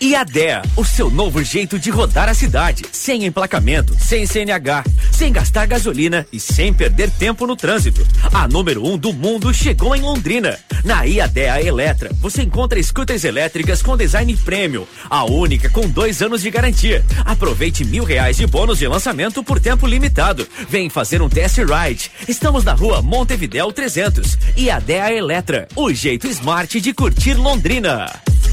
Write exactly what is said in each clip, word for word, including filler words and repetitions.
E a D E A, o seu novo jeito de rodar a cidade, sem emplacamento, sem C N H, sem gastar gasolina e sem perder tempo no trânsito. A número um do mundo chegou em Londrina. Na I A D E A Eletra, você encontra scooters elétricas com design premium, a única com dois anos de garantia. Aproveite mil reais de bônus de lançamento por tempo limitado. Vem fazer um test ride. Estamos na rua Montevidéu trezentos. I A D E A Eletra, o jeito smart de curtir Londrina.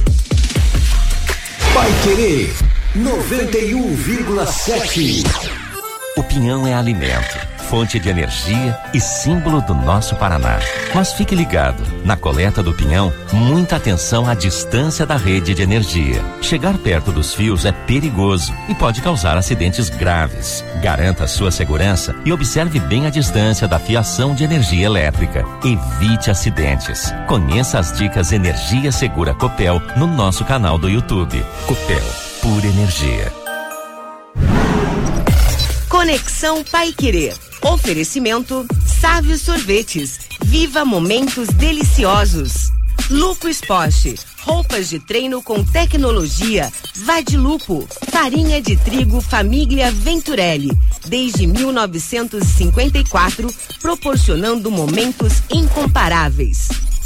Paiquerê noventa e um vírgula sete. O pinhão é alimento, fonte de energia e símbolo do nosso Paraná. Mas fique ligado, na coleta do pinhão, muita atenção à distância da rede de energia. Chegar perto dos fios é perigoso e pode causar acidentes graves. Garanta a sua segurança e observe bem a distância da fiação de energia elétrica. Evite acidentes. Conheça as dicas Energia Segura Copel no nosso canal do YouTube. Copel, pura energia. Conexão Paiquerê. Oferecimento Sávio Sorvetes. Viva momentos deliciosos. Lupo Esporte. Roupas de treino com tecnologia. Vadilupo. Farinha de trigo Família Venturelli. Desde mil novecentos e cinquenta e quatro, proporcionando momentos incomparáveis.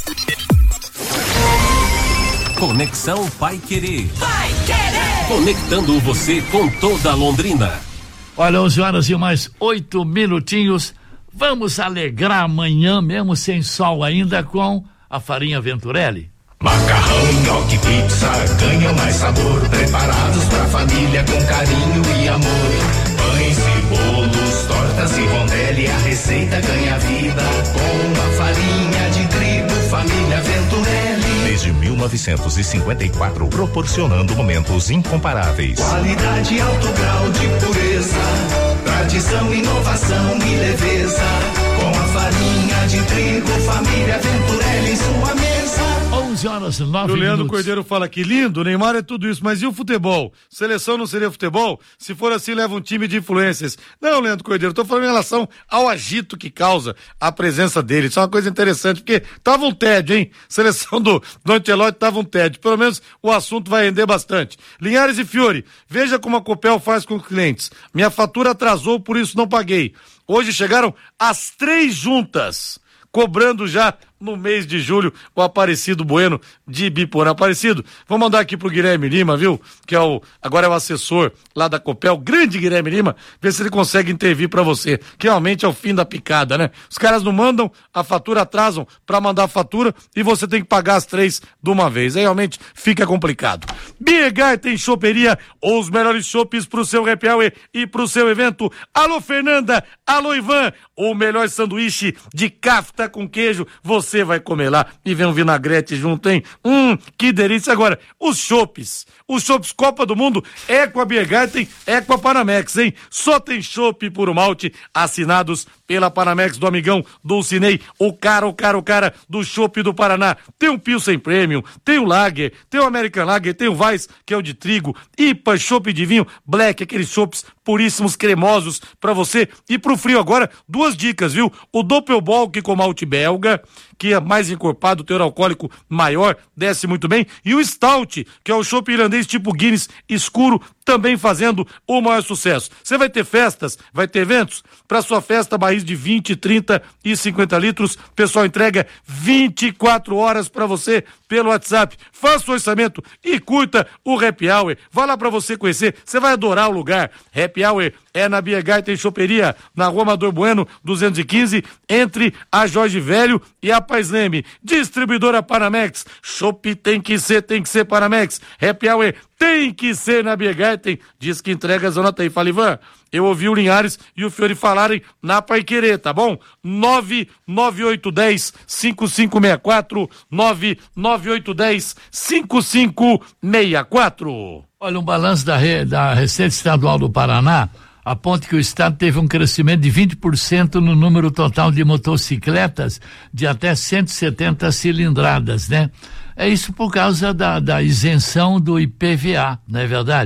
Conexão Paiquerê. Paiquerê. Conectando você com toda a Londrina. Olha, onze horas e mais oito minutinhos. Vamos alegrar amanhã, mesmo sem sol ainda, com a farinha Venturelli. Macarrão, nhoque, pizza, ganham mais sabor. Preparados pra família com carinho e amor. Pães e bolos, tortas e rondelli. A receita ganha vida com a farinha de trigo Família Venturelli. Desde mil novecentos e cinquenta e quatro, proporcionando momentos incomparáveis. Qualidade, alto grau de pureza, tradição, inovação e leveza. Com a farinha de trigo Família Venturelli em sua mesa. onze horas e nove minutos. O Leandro Cordeiro fala que lindo, o Neymar é tudo isso, mas e o futebol? Seleção não seria futebol? Se for assim, leva um time de influências. Não, Leandro Cordeiro, tô falando em relação ao agito que causa a presença dele. Isso é uma coisa interessante, porque tava um tédio, hein? Seleção do, do Ancelotti tava um tédio. Pelo menos o assunto vai render bastante. Linhares e Fiore, veja como a Copel faz com os clientes. Minha fatura atrasou, por isso não paguei. Hoje chegaram as três juntas, cobrando já no mês de julho o Aparecido Bueno de Ibiporã. Aparecido, vou mandar aqui pro Guilherme Lima, viu? Que é o, agora é o assessor lá da Copel, grande Guilherme Lima, ver se ele consegue intervir pra você, que realmente é o fim da picada, né? Os caras não mandam, a fatura atrasam pra mandar a fatura e você tem que pagar as três de uma vez. Aí realmente fica complicado. Biegar tem choperia, os melhores chopes pro seu happy hour e pro seu evento. Alô Fernanda, alô Ivan, o melhor sanduíche de kafta com queijo, você vai comer lá e vem um vinagrete junto, hein? Hum, que delícia. Agora, os chopes, os chopes Copa do Mundo é com a Biergarten, é com a Panamex, hein? Só tem chopp puro malte assinados pela Panamex do amigão Dulcinei, o cara, o cara, o cara do chopp do Paraná. Tem o Pilsen Premium, tem o Lager, tem o American Lager, tem o Weiss, que é o de trigo, I P A, chopp de vinho, Black, aqueles chopps puríssimos, cremosos pra você. E pro frio agora, duas dicas, viu? O Doppelbock com malte belga, que é mais encorpado, teor alcoólico maior, desce muito bem, e o Stout, que é o chopp irlandês tipo Guinness escuro, também fazendo o maior sucesso. Você vai ter festas, vai ter eventos, para sua festa, barris de vinte, trinta e cinquenta litros, pessoal entrega vinte e quatro horas para você pelo WhatsApp. Faça o orçamento e curta o Happy Hour. Vá lá para você conhecer, você vai adorar o lugar. Happy Hour é na Biergarten Choperia, na Rua Amador Bueno, duzentos e quinze, entre a Jorge Velho e a Paz Leme. Distribuidora Panamex, chopp tem que ser, tem que ser Panamex. Happy Hour tem que ser na Biergarten. Diz que entrega a zona tem. Fala, Ivan, eu ouvi o Linhares e o Fiore falarem na Paiquerê, tá bom? nove nove oito um zero cinco cinco seis quatro, nove nove oito um zero cinco cinco seis quatro. Olha, um balanço da, re, da Receita Estadual do Paraná aponta que o estado teve um crescimento de vinte por cento no número total de motocicletas de até cento e setenta cilindradas, né? É isso por causa da, da isenção do I P V A, não é verdade?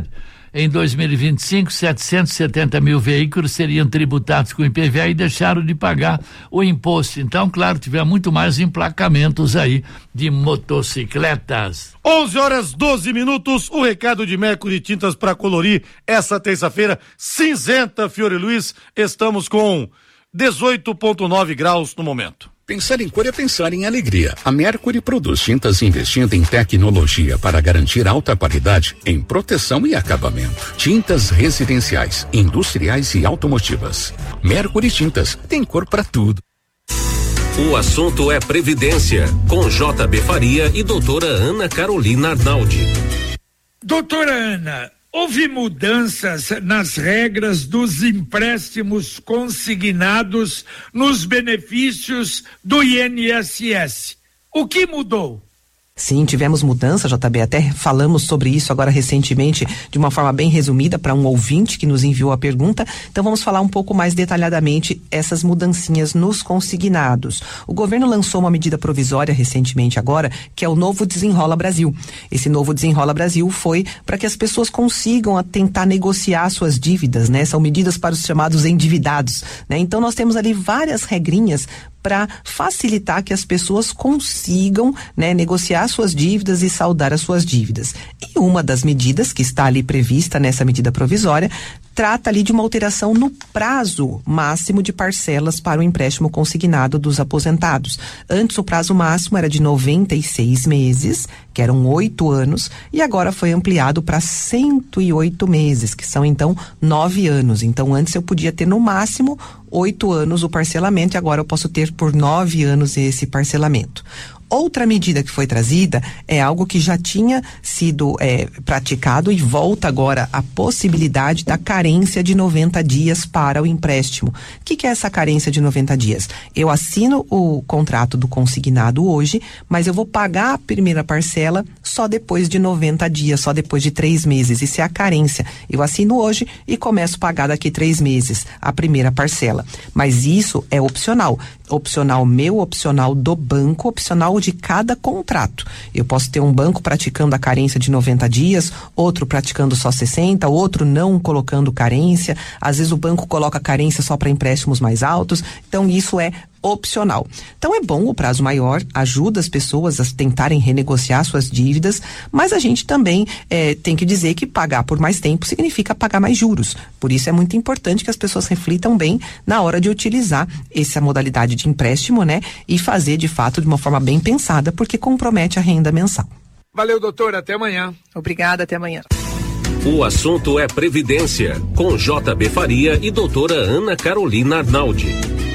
Em dois mil e vinte e cinco, setecentos e setenta mil veículos seriam tributados com I P V A e deixaram de pagar o imposto. Então, claro, tiver muito mais emplacamentos aí de motocicletas. onze horas doze minutos, o recado de Mercury Tintas para colorir essa terça-feira cinzenta, Fiore Luiz. Estamos com dezoito vírgula nove graus no momento. Pensar em cor é pensar em alegria. A Mercury produz tintas investindo em tecnologia para garantir alta qualidade em proteção e acabamento. Tintas residenciais, industriais e automotivas. Mercury Tintas tem cor para tudo. O assunto é Previdência, com J B Faria e doutora Ana Carolina Arnaldi. Doutora Ana, houve mudanças nas regras dos empréstimos consignados nos benefícios do I N S S. O que mudou? Sim, tivemos mudança, J B, até falamos sobre isso agora recentemente de uma forma bem resumida para um ouvinte que nos enviou a pergunta, então vamos falar um pouco mais detalhadamente essas mudancinhas nos consignados. O governo lançou uma medida provisória recentemente agora, que é o novo Desenrola Brasil. Esse novo Desenrola Brasil foi para que as pessoas consigam a tentar negociar suas dívidas, né? São medidas para os chamados endividados, né? Então nós temos ali várias regrinhas para facilitar que as pessoas consigam, né, negociar suas dívidas e saldar as suas dívidas. E uma das medidas que está ali prevista nessa medida provisória trata ali de uma alteração no prazo máximo de parcelas para o empréstimo consignado dos aposentados. Antes o prazo máximo era de noventa e seis meses, que eram oito anos, e agora foi ampliado para cento e oito meses, que são então nove anos. Então antes eu podia ter no máximo oito anos o parcelamento e agora eu posso ter por nove anos esse parcelamento. Outra medida que foi trazida é algo que já tinha sido é, praticado e volta agora a possibilidade da carência de noventa dias para o empréstimo. O que, que é essa carência de noventa dias? Eu assino o contrato do consignado hoje, mas eu vou pagar a primeira parcela só depois de noventa dias, só depois de três meses. Isso é a carência. Eu assino hoje e começo a pagar daqui três meses a primeira parcela. Mas isso é opcional. Opcional meu, opcional do banco, opcional de cada contrato. Eu posso ter um banco praticando a carência de noventa dias, outro praticando só sessenta, outro não colocando carência. Às vezes o banco coloca carência só para empréstimos mais altos. Então isso é opcional. Então é bom o prazo maior, ajuda as pessoas a tentarem renegociar suas dívidas, mas a gente também eh, tem que dizer que pagar por mais tempo significa pagar mais juros. Por isso é muito importante que as pessoas reflitam bem na hora de utilizar essa modalidade de empréstimo, né? E fazer de fato de uma forma bem pensada, porque compromete a renda mensal. Valeu, doutora, até amanhã. Obrigada, até amanhã. O assunto é Previdência, com J B Faria e doutora Ana Carolina Arnaldi.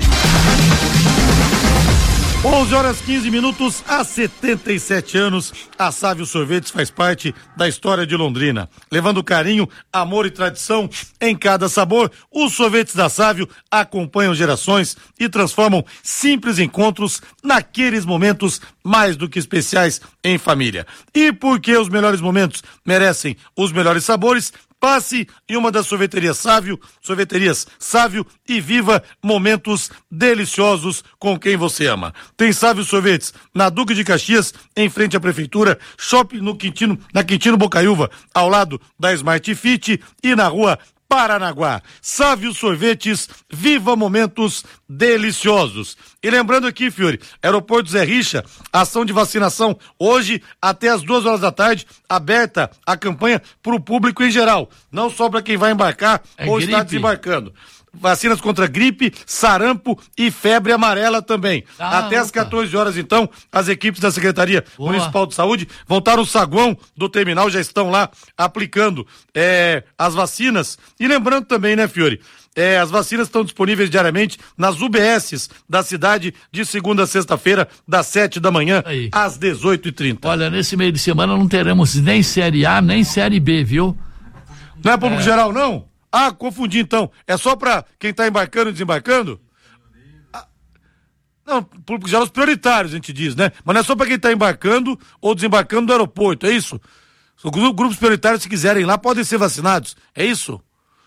onze horas quinze minutos, há setenta e sete anos, a Sávio Sorvetes faz parte da história de Londrina, levando carinho, amor e tradição em cada sabor. Os sorvetes da Sávio acompanham gerações e transformam simples encontros naqueles momentos mais do que especiais em família. E porque os melhores momentos merecem os melhores sabores, passe em uma das sorveterias Sávio, sorveterias Sávio e viva momentos deliciosos com quem você ama. Tem Sávio Sorvetes na Duque de Caxias, em frente à prefeitura, shopping no Quintino, na Quintino Bocaiúva, ao lado da Smart Fit e na rua Paranaguá. Sávio Sorvetes, viva momentos deliciosos. E lembrando aqui, Fiore, Aeroporto Zé Richa, ação de vacinação hoje até as duas horas da tarde, aberta a campanha para o público em geral, não só para quem vai embarcar é ou gripe. Está desembarcando. Vacinas contra gripe, sarampo e febre amarela também. Ah, Até às quatorze horas, então, as equipes da Secretaria Boa. Municipal de Saúde vão estar no saguão do terminal, já estão lá aplicando é, as vacinas. E lembrando também, né, Fiore? É, as vacinas estão disponíveis diariamente nas U B Ss da cidade de segunda a sexta-feira, das sete da manhã Aí. às dezoito e trinta. Olha, nesse meio de semana não teremos nem Série A, nem Série B, viu? Não é público é. geral, não? Ah, confundi então. É só pra quem está embarcando e desembarcando? Ah, não, público geral, os prioritários, a gente diz, né? Mas não é só pra quem está embarcando ou desembarcando do aeroporto, é isso? Os grupos prioritários, se quiserem ir lá, podem ser vacinados, é isso?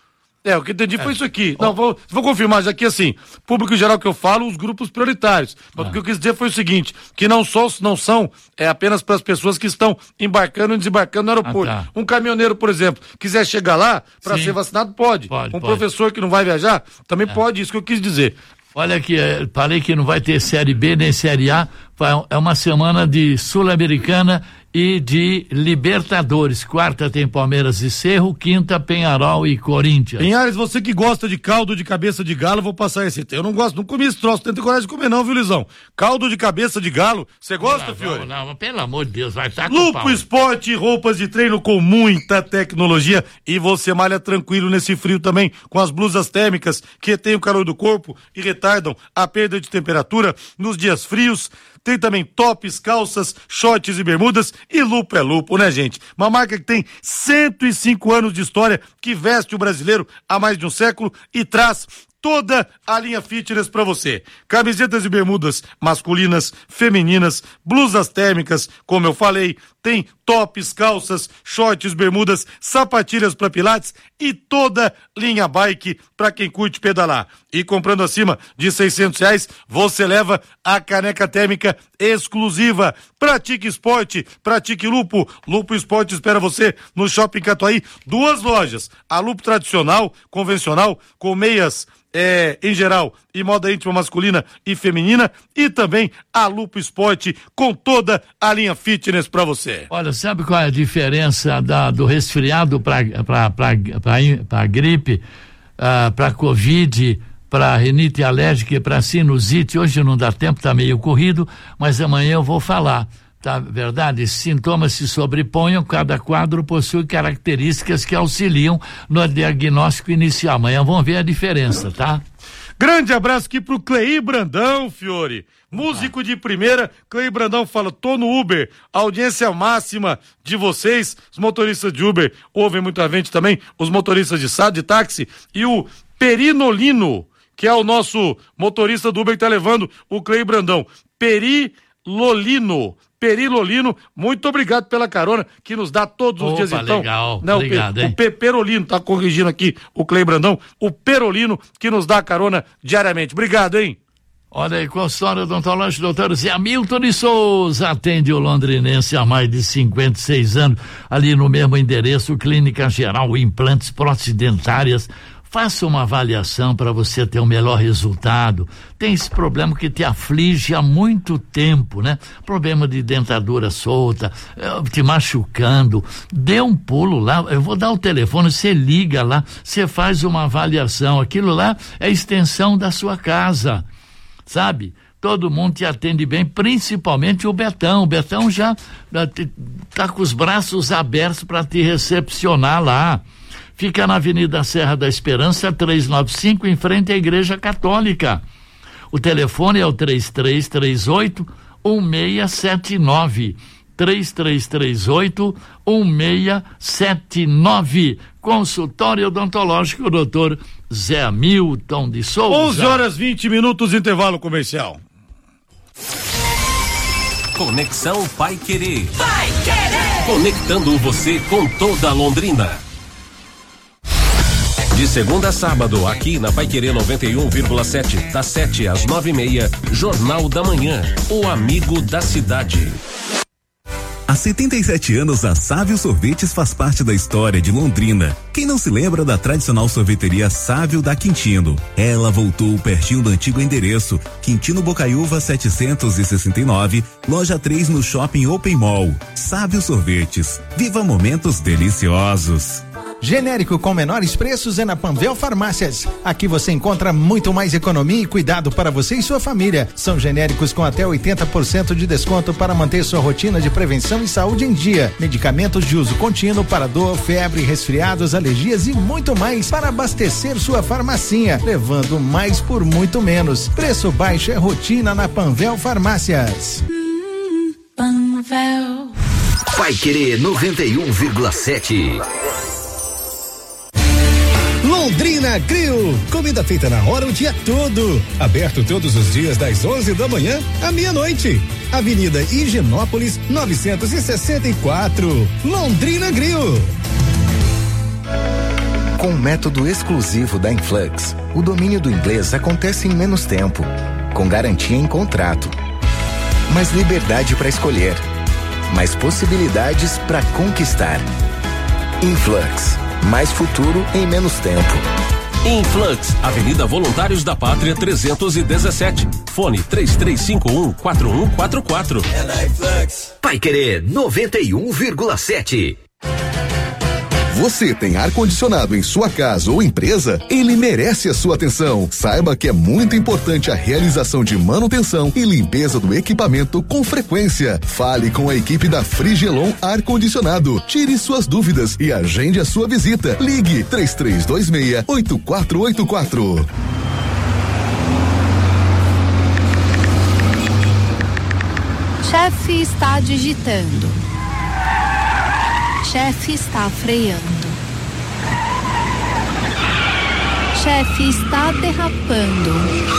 É, o que eu entendi é. foi isso aqui. Não, vou, vou confirmar, já que assim, público em geral que eu falo, os grupos prioritários. Mas ah. o que eu quis dizer foi o seguinte, que não, só, não são é, apenas para as pessoas que estão embarcando e desembarcando no aeroporto. Ah, tá. Um caminhoneiro, por exemplo, quiser chegar lá para ser vacinado, pode. pode um pode. professor que não vai viajar, também é. pode, isso que eu quis dizer. Olha aqui, falei que não vai ter Série B nem Série A, é uma semana de Sul-Americana e de Libertadores. Quarta tem Palmeiras e Cerro, quinta Penharol e Corinthians. Pinhares, você que gosta de caldo de cabeça de galo, vou passar esse. Eu não gosto, não comi esse troço, não tem coragem de comer não, viu, Lisão? Caldo de cabeça de galo, você gosta, Fiore? Não, não, pelo amor de Deus, vai estar com Lupo Esporte, roupas de treino com muita tecnologia e você malha tranquilo nesse frio também, com as blusas térmicas que retêm o calor do corpo e retardam a perda de temperatura nos dias frios. Tem também tops, calças, shorts e bermudas. E Lupo é Lupo, né, gente? Uma marca que tem cento e cinco anos de história, que veste o brasileiro há mais de um século e traz toda a linha fitness pra você. Camisetas e bermudas masculinas, femininas, blusas térmicas, como eu falei, tem tops, calças, shorts, bermudas, sapatilhas para pilates e toda linha bike para quem curte pedalar. E comprando acima de seiscentos reais, você leva a caneca térmica exclusiva. Pratique esporte, pratique Lupo. Lupo Esporte espera você no Shopping Catuaí. Duas lojas, a Lupo tradicional, convencional, com meias É, em geral, e moda íntima masculina e feminina, e também a Lupo Esporte com toda a linha fitness pra você. Olha, sabe qual é a diferença da, do resfriado pra, pra, pra, pra, pra gripe, uh, pra Covid, pra rinite alérgica e pra sinusite? Hoje não dá tempo, tá meio corrido, mas amanhã eu vou falar. Tá, verdade? Sintomas se sobreponham, cada quadro possui características que auxiliam no diagnóstico inicial. Amanhã vamos ver a diferença, tá? Grande abraço aqui pro Cleí Brandão, Fiore. Músico ah. de primeira, Cleí Brandão fala, tô no Uber, audiência máxima de vocês, os motoristas de Uber, ouvem muita gente também, os motoristas de, de táxi, e o Perinolino, que é o nosso motorista do Uber que tá levando o Cleí Brandão. Perilolino. Perilolino, muito obrigado pela carona que nos dá todos os Opa, dias, então. Legal, Não, obrigado, o, Pe, o Pe, Perolino, tá corrigindo aqui o Clei Brandão, o Perolino que nos dá carona diariamente. Obrigado, hein? Olha aí, consultório odontológico, doutor Zé Hamilton de Souza, atende o londrinense há mais de cinquenta e seis anos, ali no mesmo endereço, Clínica Geral, implantes, próteses dentárias. Faça uma avaliação para você ter o melhor resultado. Tem esse problema que te aflige há muito tempo, né? Problema de dentadura solta, te machucando. Dê um pulo lá, eu vou dar o telefone, você liga lá, você faz uma avaliação. Aquilo lá é extensão da sua casa, sabe? Todo mundo te atende bem, principalmente o Betão. O Betão já tá com os braços abertos para te recepcionar lá. Fica na Avenida Serra da Esperança, trezentos e noventa e cinco, em frente à Igreja Católica. O telefone é o três três três oito, um seis sete nove. três três três oito, um seis sete nove. Consultório odontológico, doutor Zé Hamilton de Souza. onze horas e vinte minutos, intervalo comercial. Conexão Pai Querer. Pai Querer. Conectando você com toda a Londrina. De segunda a sábado, aqui na Paiquerê noventa e um vírgula sete, das sete às nove e meia, Jornal da Manhã, o amigo da cidade. Há setenta e sete anos, a Sávio Sorvetes faz parte da história de Londrina. Quem não se lembra da tradicional sorveteria Sávio da Quintino? Ela voltou pertinho do antigo endereço, Quintino Bocaiúva setecentos e sessenta e nove, loja três no Shopping Open Mall. Sávio Sorvetes, viva momentos deliciosos. Genérico com menores preços é na Panvel Farmácias. Aqui você encontra muito mais economia e cuidado para você e sua família. São genéricos com até oitenta por cento de desconto para manter sua rotina de prevenção e saúde em dia. Medicamentos de uso contínuo para dor, febre, resfriados, alergias e muito mais para abastecer sua farmacinha, levando mais por muito menos. Preço baixo é rotina na Panvel Farmácias. Hum, Panvel. Paiquerê noventa e um vírgula sete. Londrina Grill, comida feita na hora o dia todo, aberto todos os dias das onze da manhã à meia-noite. Avenida Higienópolis novecentos e sessenta e quatro, Londrina Grill. Com o método exclusivo da Influx, o domínio do inglês acontece em menos tempo, com garantia em contrato. Mais liberdade para escolher, mais possibilidades para conquistar. Influx, mais futuro em menos tempo. Influx, Avenida Voluntários da Pátria trezentos e dezessete. Fone três três cinco um, quatro um quatro quatro. É na Influx. Paiquerê noventa e um vírgula sete. Você tem ar-condicionado em sua casa ou empresa? Ele merece a sua atenção. Saiba que é muito importante a realização de manutenção e limpeza do equipamento com frequência. Fale com a equipe da Frigelon Ar-Condicionado. Tire suas dúvidas e agende a sua visita. Ligue três três dois seis, oito quatro oito quatro. Chefe está digitando. Chefe está freando. Chefe está derrapando.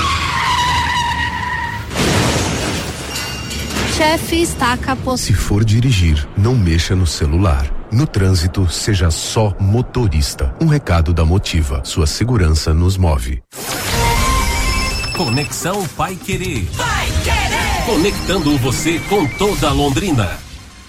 Chefe está capotando. Se for dirigir, não mexa no celular. No trânsito, seja só motorista. Um recado da Motiva. Sua segurança nos move. Conexão Paiquerê. Paiquerê. Conectando você com toda Londrina.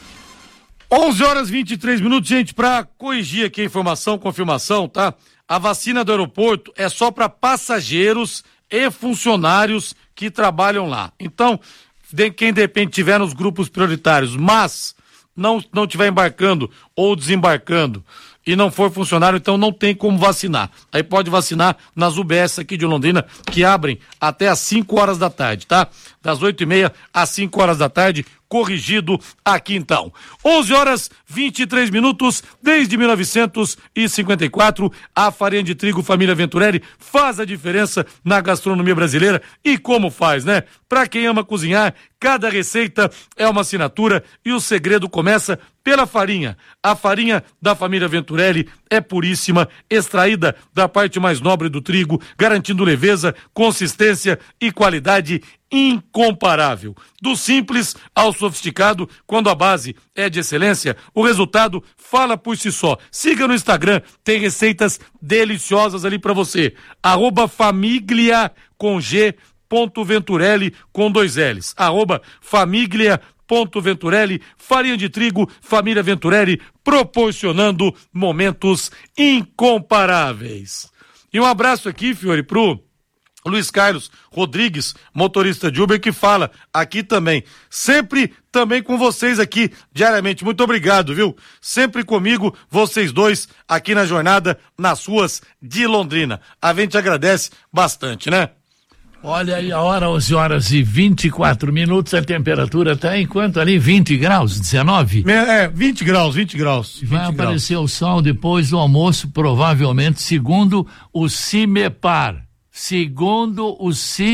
onze horas e vinte e três minutos, gente, pra corrigir aqui a informação, confirmação, tá? A vacina do aeroporto é só para passageiros e funcionários que trabalham lá. Então, de, quem de repente tiver nos grupos prioritários, mas não não tiver embarcando ou desembarcando e não for funcionário, então não tem como vacinar. Aí pode vacinar nas U B S aqui de Londrina, que abrem até às cinco horas da tarde, tá? Das oito e meia às cinco horas da tarde, corrigido aqui então. onze horas vinte e três minutos, desde mil novecentos e cinquenta e quatro, a farinha de trigo Família Venturelli faz a diferença na gastronomia brasileira. E como faz, né? Pra quem ama cozinhar, cada receita é uma assinatura e o segredo começa pela farinha. A farinha da Família Venturelli é puríssima, extraída da parte mais nobre do trigo, garantindo leveza, consistência e qualidade incomparável. Do simples ao sofisticado, quando a base é de excelência, o resultado fala por si só. Siga no Instagram, tem receitas deliciosas ali pra você. Arroba família com G ponto Venturelli com dois L's. Arroba família ponto Venturelli, farinha de trigo, Família Venturelli, proporcionando momentos incomparáveis. E um abraço aqui, Fiore, pro Luiz Carlos Rodrigues, motorista de Uber, que fala aqui também, sempre também com vocês aqui, diariamente. Muito obrigado, viu? Sempre comigo, vocês dois, aqui na jornada, nas ruas de Londrina. A gente agradece bastante, né? Olha aí a hora, onze horas e vinte e quatro minutos, a temperatura tá em quanto ali? vinte graus, dezenove? É, vinte graus, vinte graus. Vai aparecer o sol depois do almoço, provavelmente, segundo o CIMEPAR. Segundo o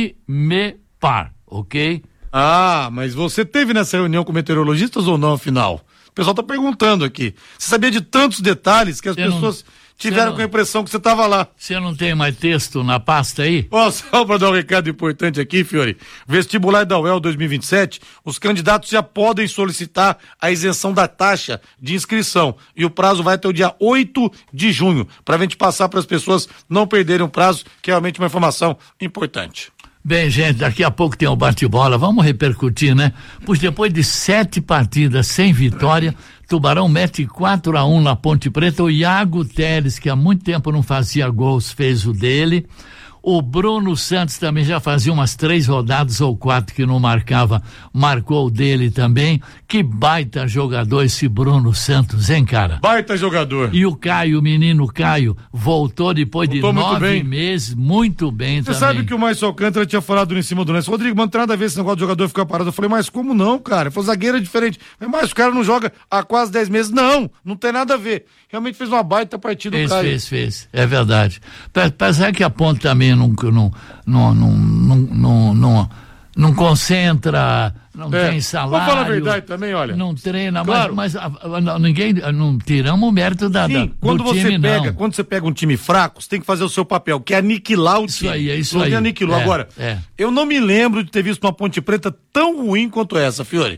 CIMEPAR, ok? Ah, mas você teve nessa reunião com meteorologistas ou não, afinal? O pessoal tá perguntando aqui. Você sabia de tantos detalhes que as Cê pessoas não, tiveram não, com a impressão que você estava lá. Você não tem mais texto na pasta aí? Ó, só para dar um recado importante aqui, Fiore. Vestibular da U E L dois mil e vinte e sete, os candidatos já podem solicitar a isenção da taxa de inscrição. E o prazo vai até o dia oito de junho, para a gente passar para as pessoas não perderem o prazo, que é realmente uma informação importante. Bem, gente, daqui a pouco tem o bate-bola, vamos repercutir, né? Pois depois de sete partidas sem vitória, Tubarão mete quatro a um na Ponte Preta. O Iago Teles, que há muito tempo não fazia gols, fez o dele. O Bruno Santos também já fazia umas três rodadas ou quatro que não marcava, marcou o dele também. Que baita jogador esse Bruno Santos, hein, cara? Baita jogador. E o Caio, o menino Caio, voltou depois voltou de nove bem. meses, muito bem Você também. Você sabe que o Márcio Alcântara tinha falado em cima do lance. Rodrigo, mano, não tem nada a ver esse negócio de jogador ficar parado. Eu falei, mas como não, cara? Foi zagueiro é diferente. Mas o cara não joga há quase dez meses. Não, não tem nada a ver. Realmente fez uma baita partida fez, o Caio. Fez, fez, é verdade. Apesar que a Ponte também não, não, não, não, não, não, não, não concentra, não é. tem salário. Vamos falar a verdade também, olha. Não treina, claro. mas, mas a, a, ninguém, não tiramos o mérito da, Sim, da, quando do você time, pega, não. quando você pega um time fraco, você tem que fazer o seu papel, que é aniquilar o isso time. Isso aí, é isso não aí. Aniquilou. É, Agora, é. eu não me lembro de ter visto uma Ponte Preta tão ruim quanto essa, Fiore.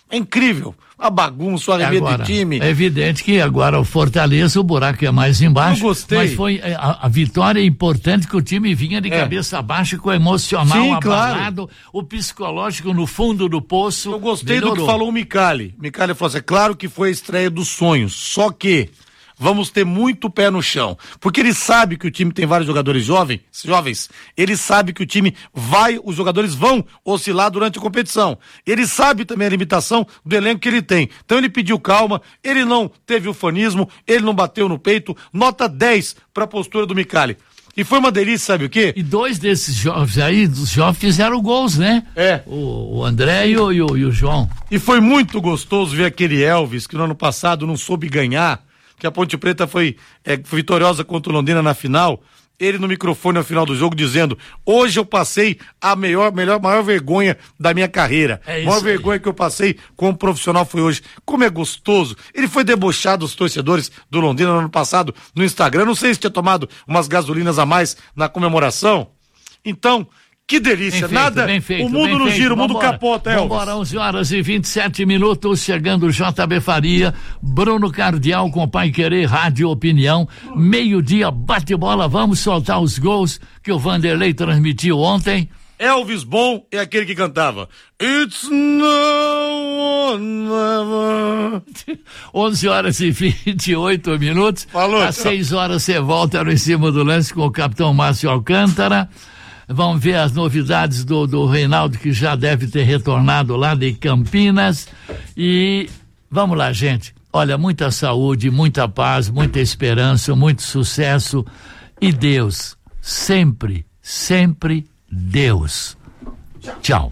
É incrível. A bagunça, o arremedo agora, de time. É evidente que agora o Fortaleza, o buraco é mais embaixo. Eu gostei. Mas foi a, a vitória é importante, que o time vinha de É. cabeça baixa, com o emocional Sim, abalado, claro. o psicológico no fundo do poço. Eu gostei melhorou. do que falou o Micali. Micali falou assim, é claro que foi a estreia dos sonhos, só que vamos ter muito pé no chão, porque ele sabe que o time tem vários jogadores jovens, jovens, ele sabe que o time vai, os jogadores vão oscilar durante a competição, ele sabe também a limitação do elenco que ele tem, então ele pediu calma, ele não teve ufanismo, ele não bateu no peito, nota dez para a postura do Micali. E foi uma delícia, sabe o quê? E dois desses jovens aí, dos jovens, fizeram gols, né? É. O, o André e o, e, o, e o João. E foi muito gostoso ver aquele Elvis, que no ano passado não soube ganhar, que a Ponte Preta foi, é, foi vitoriosa contra o Londrina na final, ele no microfone ao final do jogo dizendo, hoje eu passei a melhor, melhor, maior vergonha da minha carreira. É a maior isso aí. vergonha que eu passei como profissional foi hoje. Como é gostoso. Ele foi debochado dos torcedores do Londrina no ano passado no Instagram. Não sei se tinha tomado umas gasolinas a mais na comemoração. Então, que delícia. Bem feito, Nada, bem feito, o mundo bem não feito. gira, o mundo Vambora. capota, Elvis. Vambora, onze horas e vinte e sete minutos, chegando o J B Faria, Bruno Cardial com Pai Querer, Rádio Opinião, meio-dia, bate bola, vamos soltar os gols que o Vanderlei transmitiu ontem. Elvis Bom é aquele que cantava It's no one ever. onze horas e vinte e oito minutos. Falou. Às seis horas você volta no Em Cima do Lance com o capitão Márcio Alcântara. Vamos ver as novidades do, do Reinaldo, que já deve ter retornado lá de Campinas. E vamos lá, gente. Olha, muita saúde, muita paz, muita esperança, muito sucesso. E Deus, sempre, sempre Deus. Tchau.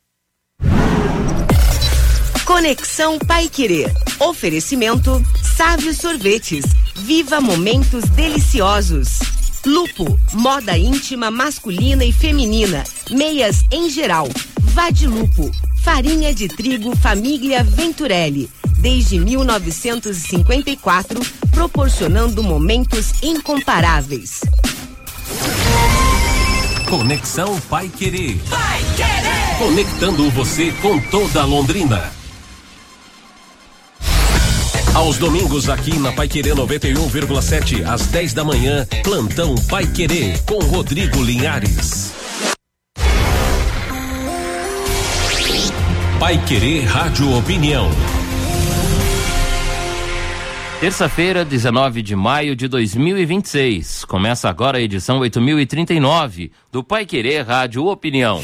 Conexão Paiquerê. Oferecimento Sávio Sorvetes. Viva momentos deliciosos. Lupo, moda íntima masculina e feminina, meias em geral. Vade Lupo, farinha de trigo família Venturelli, desde mil novecentos e cinquenta e quatro, proporcionando momentos incomparáveis. Conexão Pai Querer. Pai Querer. Conectando você com toda Londrina. Aos domingos aqui na Pai Querer noventa e um vírgula sete, às dez da manhã, plantão Pai Querer com Rodrigo Linhares. Pai Querer Rádio Opinião. Terça-feira, dezenove de maio de dois mil e vinte e seis. Começa agora a edição oito mil e trinta e nove do Pai Querer Rádio Opinião.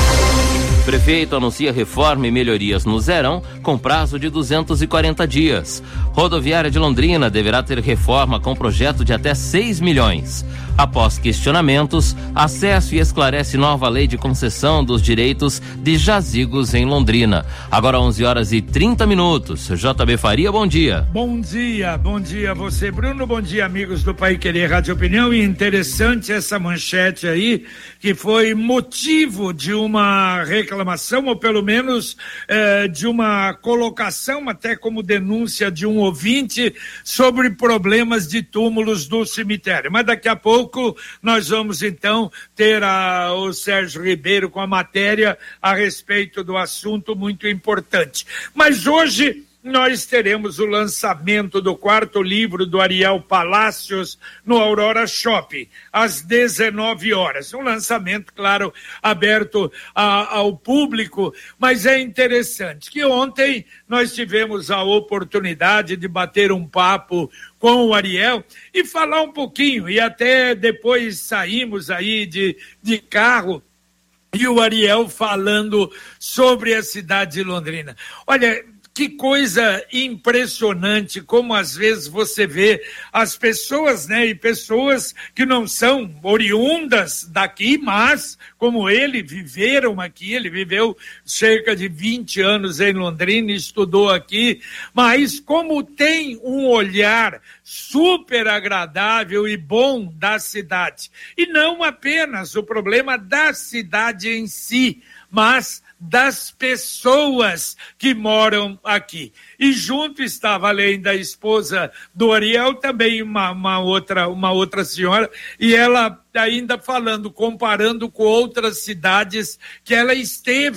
Prefeito anuncia reforma e melhorias no Zerão com prazo de duzentos e quarenta dias. Rodoviária de Londrina deverá ter reforma com projeto de até seis milhões. Após questionamentos, acesso e esclarece nova lei de concessão dos direitos de jazigos em Londrina. Agora onze horas e trinta minutos. J B Faria, bom dia. Bom dia, bom dia a você, Bruno, bom dia, amigos do Pai Querer Rádio Opinião. E interessante essa manchete aí, que foi motivo de uma reclamação, ou pelo menos eh, de uma colocação, até como denúncia de um ouvinte, sobre problemas de túmulos do cemitério. Mas daqui a pouco nós vamos então ter a, o Sérgio Ribeiro com a matéria a respeito do assunto muito importante. Mas hoje nós teremos o lançamento do quarto livro do Ariel Palacios no Aurora Shopping, às dezenove horas. Um lançamento, claro, aberto a, ao público, mas é interessante que ontem nós tivemos a oportunidade de bater um papo com o Ariel e falar um pouquinho, e até depois saímos aí de, de carro, e o Ariel falando sobre a cidade de Londrina. Olha, que coisa impressionante, como às vezes você vê as pessoas, né, e pessoas que não são oriundas daqui, mas como ele, viveram aqui, ele viveu cerca de vinte anos em Londrina, estudou aqui, mas como tem um olhar super agradável e bom da cidade, e não apenas o problema da cidade em si, mas das pessoas que moram aqui. E junto estava, além da esposa do Ariel, também uma, uma, outra, uma outra senhora, e ela ainda falando, comparando com outras cidades que ela esteve.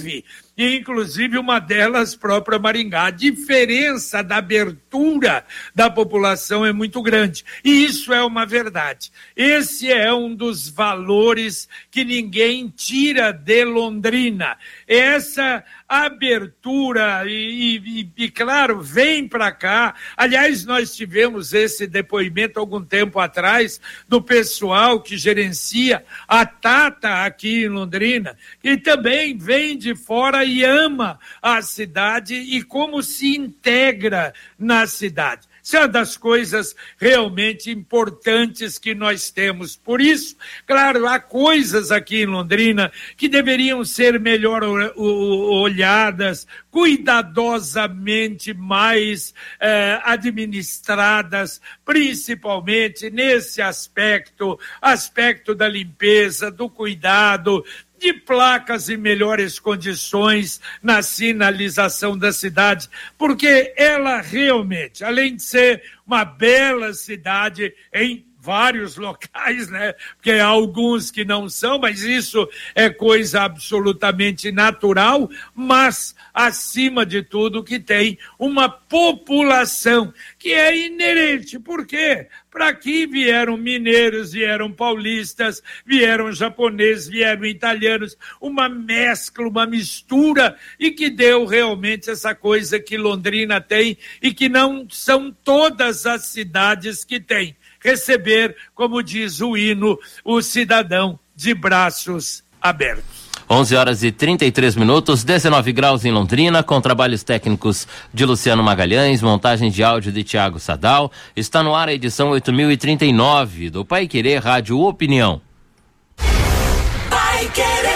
e inclusive uma delas própria Maringá. A diferença da abertura da população é muito grande, e isso é uma verdade. Esse é um dos valores que ninguém tira de Londrina, essa abertura e, e, e claro, vem para cá. Aliás, nós tivemos esse depoimento algum tempo atrás do pessoal que gerencia a Tata aqui em Londrina, que também vem de fora e ama a cidade e como se integra na cidade. Isso é uma das coisas realmente importantes que nós temos. Por isso, claro, há coisas aqui em Londrina que deveriam ser melhor olhadas, cuidadosamente mais eh, administradas, principalmente nesse aspecto, aspecto da limpeza, do cuidado, de placas em melhores condições na sinalização da cidade, porque ela realmente, além de ser uma bela cidade em vários locais, né? Porque há alguns que não são, mas isso é coisa absolutamente natural, mas acima de tudo que tem uma população que é inerente. Por quê? Para aqui vieram mineiros, vieram paulistas, vieram japoneses, vieram italianos, uma mescla, uma mistura, e que deu realmente essa coisa que Londrina tem e que não são todas as cidades que têm. Receber, como diz o hino, o cidadão de braços abertos. onze horas e trinta e três minutos, dezenove graus em Londrina, com trabalhos técnicos de Luciano Magalhães, montagem de áudio de Tiago Sadal. Está no ar a edição oito mil e trinta e nove do Paiquerê Rádio Opinião. Paiquerê.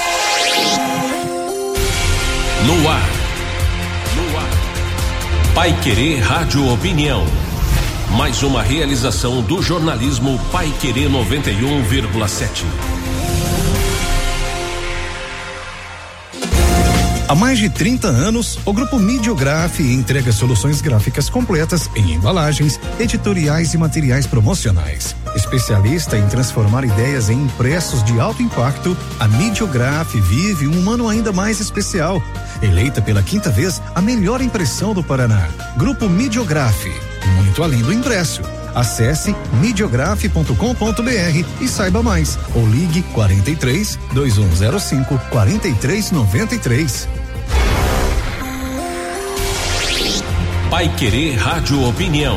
No ar. No ar. Paiquerê Rádio Opinião. Mais uma realização do jornalismo Paiquerê noventa e um vírgula sete. Há mais de trinta anos, o Grupo Midiograf entrega soluções gráficas completas em embalagens, editoriais e materiais promocionais. Especialista em transformar ideias em impressos de alto impacto, a Midiograf vive um ano ainda mais especial. Eleita pela quinta vez a melhor impressão do Paraná. Grupo Midiograf, muito além do impresso. Acesse midiograf ponto com ponto br e saiba mais, ou ligue quarenta e três, dois um zero cinco, quarenta e três noventa e três. Paiquerê Rádio Opinião.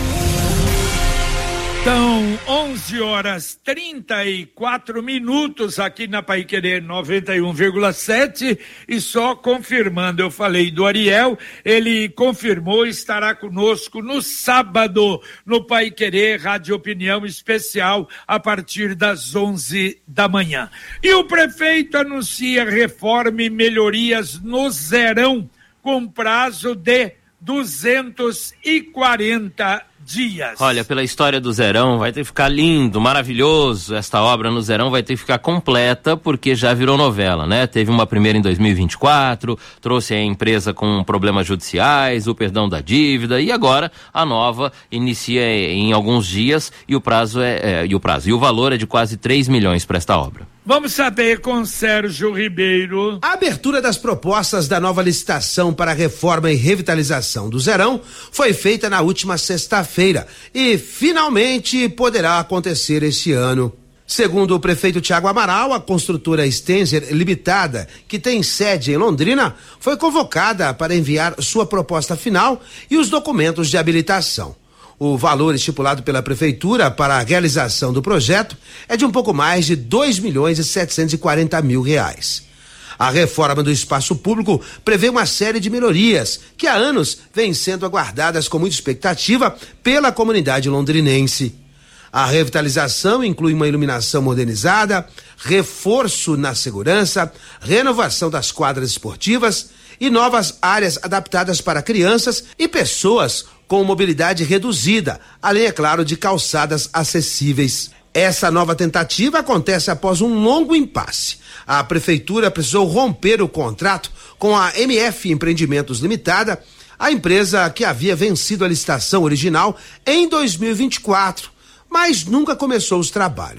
São onze horas trinta e quatro minutos aqui na Paiquerê noventa e um vírgula sete, e só confirmando, eu falei do Ariel, ele confirmou, estará conosco no sábado no Paiquerê Rádio Opinião Especial a partir das onze da manhã. E o prefeito anuncia reforma e melhorias no Zerão com prazo de duzentos e quarenta dias. Olha, pela história do Zerão, vai ter que ficar lindo, maravilhoso. Esta obra no Zerão vai ter que ficar completa, porque já virou novela, né? Teve uma primeira em dois mil e vinte e quatro, trouxe a empresa com problemas judiciais, o perdão da dívida, e agora a nova inicia em alguns dias, e o prazo é, é e o prazo e o valor é de quase três milhões para esta obra. Vamos saber com Sérgio Ribeiro. A abertura das propostas da nova licitação para a reforma e revitalização do Zerão foi feita na última sexta-feira e finalmente poderá acontecer este ano. Segundo o prefeito Tiago Amaral, a construtora Stenzer Limitada, que tem sede em Londrina, foi convocada para enviar sua proposta final e os documentos de habilitação. O valor estipulado pela prefeitura para a realização do projeto é de um pouco mais de dois milhões e setecentos e quarenta mil reais. A reforma do espaço público prevê uma série de melhorias que há anos vêm sendo aguardadas com muita expectativa pela comunidade londrinense. A revitalização inclui uma iluminação modernizada, reforço na segurança, renovação das quadras esportivas e novas áreas adaptadas para crianças e pessoas com mobilidade reduzida, além, é claro, de calçadas acessíveis. Essa nova tentativa acontece após um longo impasse. A prefeitura precisou romper o contrato com a M F Empreendimentos Limitada, a empresa que havia vencido a licitação original em dois mil e vinte e quatro, mas nunca começou os trabalhos.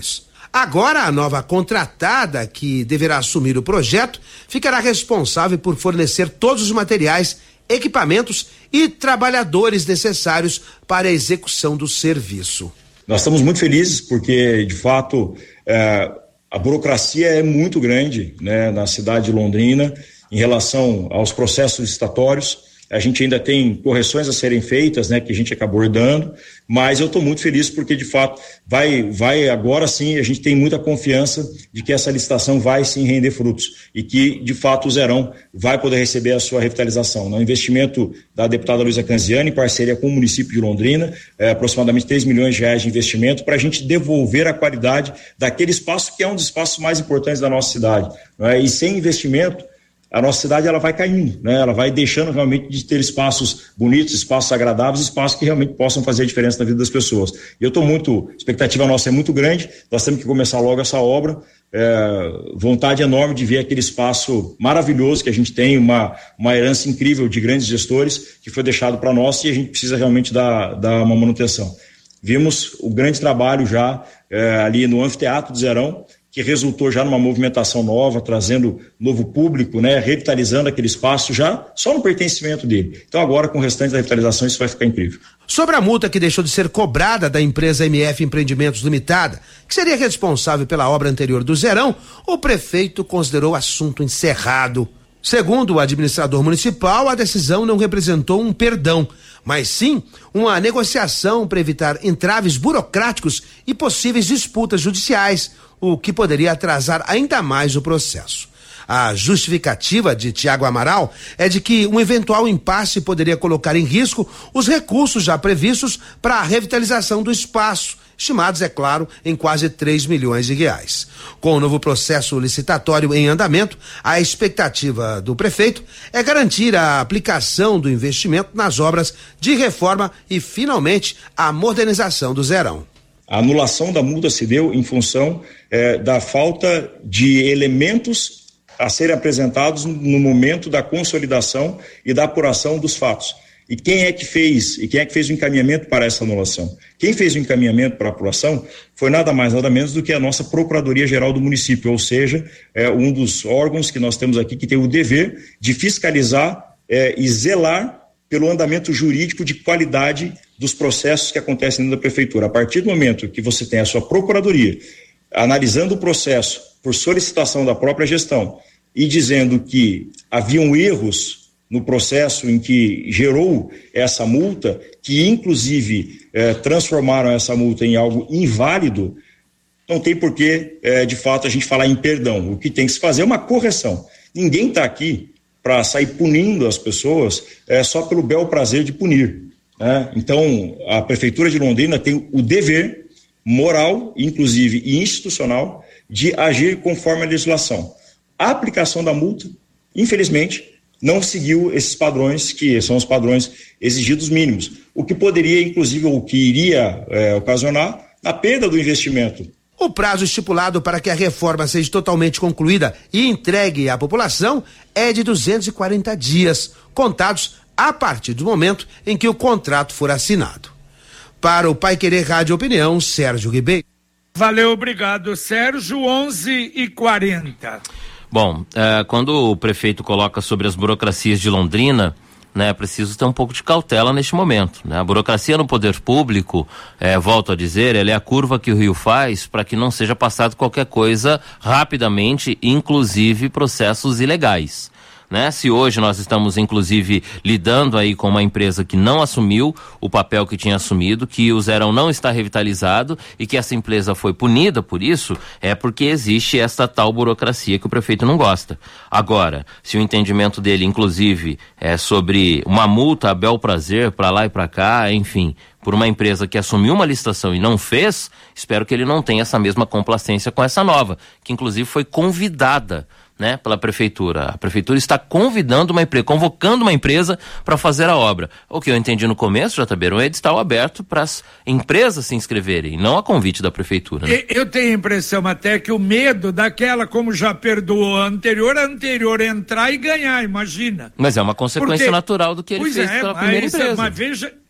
Agora, a nova contratada, que deverá assumir o projeto, ficará responsável por fornecer todos os materiais, equipamentos e trabalhadores necessários para a execução do serviço. Nós estamos muito felizes porque, de fato, é, a burocracia é muito grande, né, na cidade de Londrina em relação aos processos licitatórios. A gente ainda tem correções a serem feitas, né, que a gente acabou dando, mas eu estou muito feliz porque, de fato, vai, vai agora sim, a gente tem muita confiança de que essa licitação vai sim render frutos e que, de fato, o Zerão vai poder receber a sua revitalização. No investimento da deputada Luísa Canziani, em parceria com o município de Londrina, é, aproximadamente três milhões de reais de investimento para a gente devolver a qualidade daquele espaço que é um dos espaços mais importantes da nossa cidade, não é? E sem investimento, a nossa cidade ela vai caindo, né? Ela vai deixando realmente de ter espaços bonitos, espaços agradáveis, espaços que realmente possam fazer a diferença na vida das pessoas. E eu estou muito, a expectativa nossa é muito grande, nós temos que começar logo essa obra, é, vontade enorme de ver aquele espaço maravilhoso que a gente tem, uma, uma herança incrível de grandes gestores que foi deixado para nós e a gente precisa realmente dar, dar uma manutenção. Vimos o grande trabalho já é, ali no Anfiteatro do Zerão, que resultou já numa movimentação nova, trazendo novo público, né, revitalizando aquele espaço já só no pertencimento dele. Então agora com o restante da revitalização isso vai ficar incrível. Sobre a multa que deixou de ser cobrada da empresa M F Empreendimentos Limitada, que seria responsável pela obra anterior do Zerão, o prefeito considerou o assunto encerrado. Segundo o administrador municipal, a decisão não representou um perdão, mas sim uma negociação para evitar entraves burocráticos e possíveis disputas judiciais, o que poderia atrasar ainda mais o processo. A justificativa de Tiago Amaral é de que um eventual impasse poderia colocar em risco os recursos já previstos para a revitalização do espaço, estimados, é claro, em quase três milhões de reais. Com o novo processo licitatório em andamento, a expectativa do prefeito é garantir a aplicação do investimento nas obras de reforma e, finalmente, a modernização do Zerão. A anulação da multa se deu em função eh, da falta de elementos a serem apresentados no momento da consolidação e da apuração dos fatos. E quem é que fez, e quem é que fez o encaminhamento para essa anulação? Quem fez o encaminhamento para a apuração foi nada mais, nada menos do que a nossa Procuradoria-Geral do município, ou seja, é um dos órgãos que nós temos aqui que tem o dever de fiscalizar é, e zelar pelo andamento jurídico de qualidade dos processos que acontecem dentro da prefeitura. A partir do momento que você tem a sua Procuradoria analisando o processo por solicitação da própria gestão e dizendo que haviam erros no processo em que gerou essa multa, que inclusive eh, transformaram essa multa em algo inválido, não tem por que, eh, de fato, a gente falar em perdão. O que tem que se fazer é uma correção. Ninguém está aqui para sair punindo as pessoas eh, só pelo bel prazer de punir, né? Então, a Prefeitura de Londrina tem o dever moral, inclusive, e institucional de agir conforme a legislação. A aplicação da multa, infelizmente, não seguiu esses padrões que são os padrões exigidos mínimos, o que poderia, inclusive, ou que iria é, ocasionar a perda do investimento. O prazo estipulado para que a reforma seja totalmente concluída e entregue à população é de duzentos e quarenta dias, contados a partir do momento em que o contrato for assinado. Para o Paiquerê Rádio Opinião, Sérgio Ribeiro. Valeu, obrigado, Sérgio. onze e quarenta. Bom, é, quando o prefeito coloca sobre as burocracias de Londrina, né, é preciso ter um pouco de cautela neste momento, né? A burocracia no poder público, é, volto a dizer, ela é a curva que o Rio faz para que não seja passado qualquer coisa rapidamente, inclusive processos ilegais. Né? Se hoje nós estamos, inclusive, lidando aí com uma empresa que não assumiu o papel que tinha assumido, que o Zerão não está revitalizado e que essa empresa foi punida por isso, é porque existe essa tal burocracia que o prefeito não gosta. Agora, se o entendimento dele, inclusive, é sobre uma multa a bel prazer para lá e para cá, enfim, por uma empresa que assumiu uma licitação e não fez, espero que ele não tenha essa mesma complacência com essa nova, que inclusive foi convidada, né, pela prefeitura. A prefeitura está convidando uma empresa, convocando uma empresa para fazer a obra. O que eu entendi no começo, J B, era um edital aberto para as empresas se inscreverem, não a convite da prefeitura. Né? Eu tenho a impressão até que o medo daquela, como já perdoou a anterior, a anterior entrar e ganhar, imagina. Mas é uma consequência Porque, natural do que ele fez é, pela primeira empresa. Mas veja,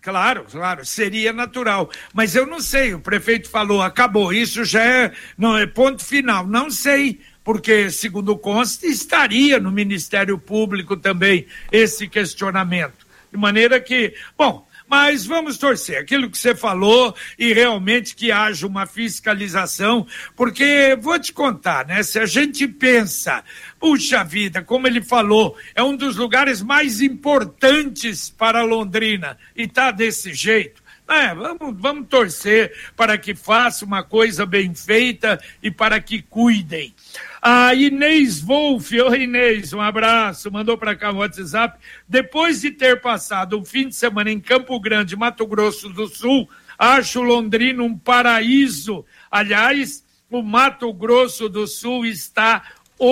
Claro, claro, seria natural, mas eu não sei, o prefeito falou, acabou, isso já é, não é ponto final, não sei, porque segundo consta estaria no Ministério Público também esse questionamento, de maneira que, bom, mas vamos torcer, aquilo que você falou e realmente que haja uma fiscalização, porque vou te contar, né, se a gente pensa, puxa vida, como ele falou, é um dos lugares mais importantes para Londrina e tá desse jeito, é, vamos, vamos torcer para que faça uma coisa bem feita e para que cuidem. A Inês Wolff, oi Inês, um abraço, mandou para cá no WhatsApp, depois de ter passado um fim de semana em Campo Grande, Mato Grosso do Sul, acho Londrina um paraíso, aliás, o Mato Grosso do Sul está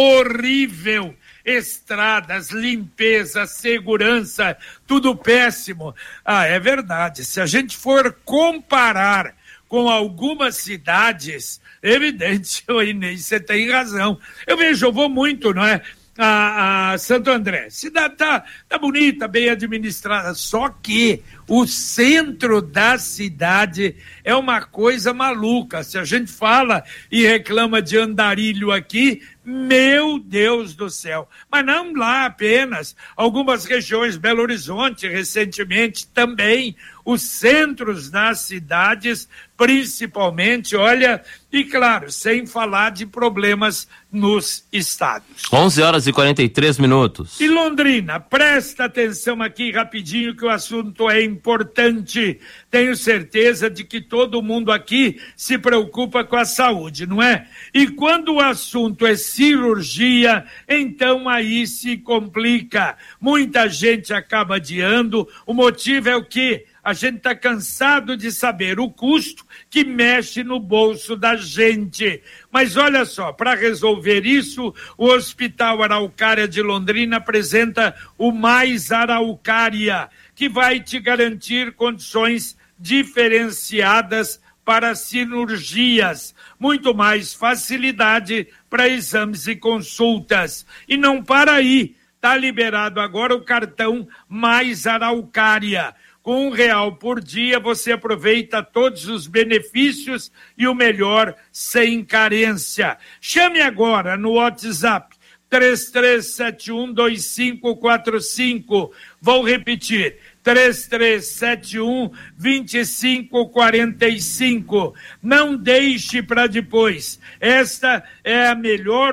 horrível, estradas, limpeza, segurança, tudo péssimo. Ah, é verdade, se a gente for comparar com algumas cidades, evidente, ô Inês, você tem razão. Eu vejo, eu vou muito, não é? A, a Santo André, cidade tá, tá bonita, bem administrada, só que o centro da cidade é uma coisa maluca. Se a gente fala e reclama de andarilho aqui, meu Deus do céu, mas não lá apenas, algumas regiões, Belo Horizonte recentemente também, os centros das cidades, principalmente, olha, e claro, sem falar de problemas nos estados. onze horas e quarenta e três minutos. E Londrina, presta atenção aqui rapidinho que o assunto é importante. Tenho certeza de que todo mundo aqui se preocupa com a saúde, não é? E quando o assunto é cirurgia, então aí se complica. Muita gente acaba adiando, o motivo é o quê? A gente está cansado de saber o custo que mexe no bolso da gente. Mas olha só, para resolver isso, o Hospital Araucária de Londrina apresenta o Mais Araucária, que vai te garantir condições diferenciadas para cirurgias, muito mais facilidade para exames e consultas. E não para aí, está liberado agora o cartão Mais Araucária. Com um real por dia, você aproveita todos os benefícios e o melhor, sem carência. Chame agora no WhatsApp três três sete um dois cinco quatro cinco. Vou repetir, três três sete um dois cinco quatro cinco. Não deixe para depois. Esta é a melhor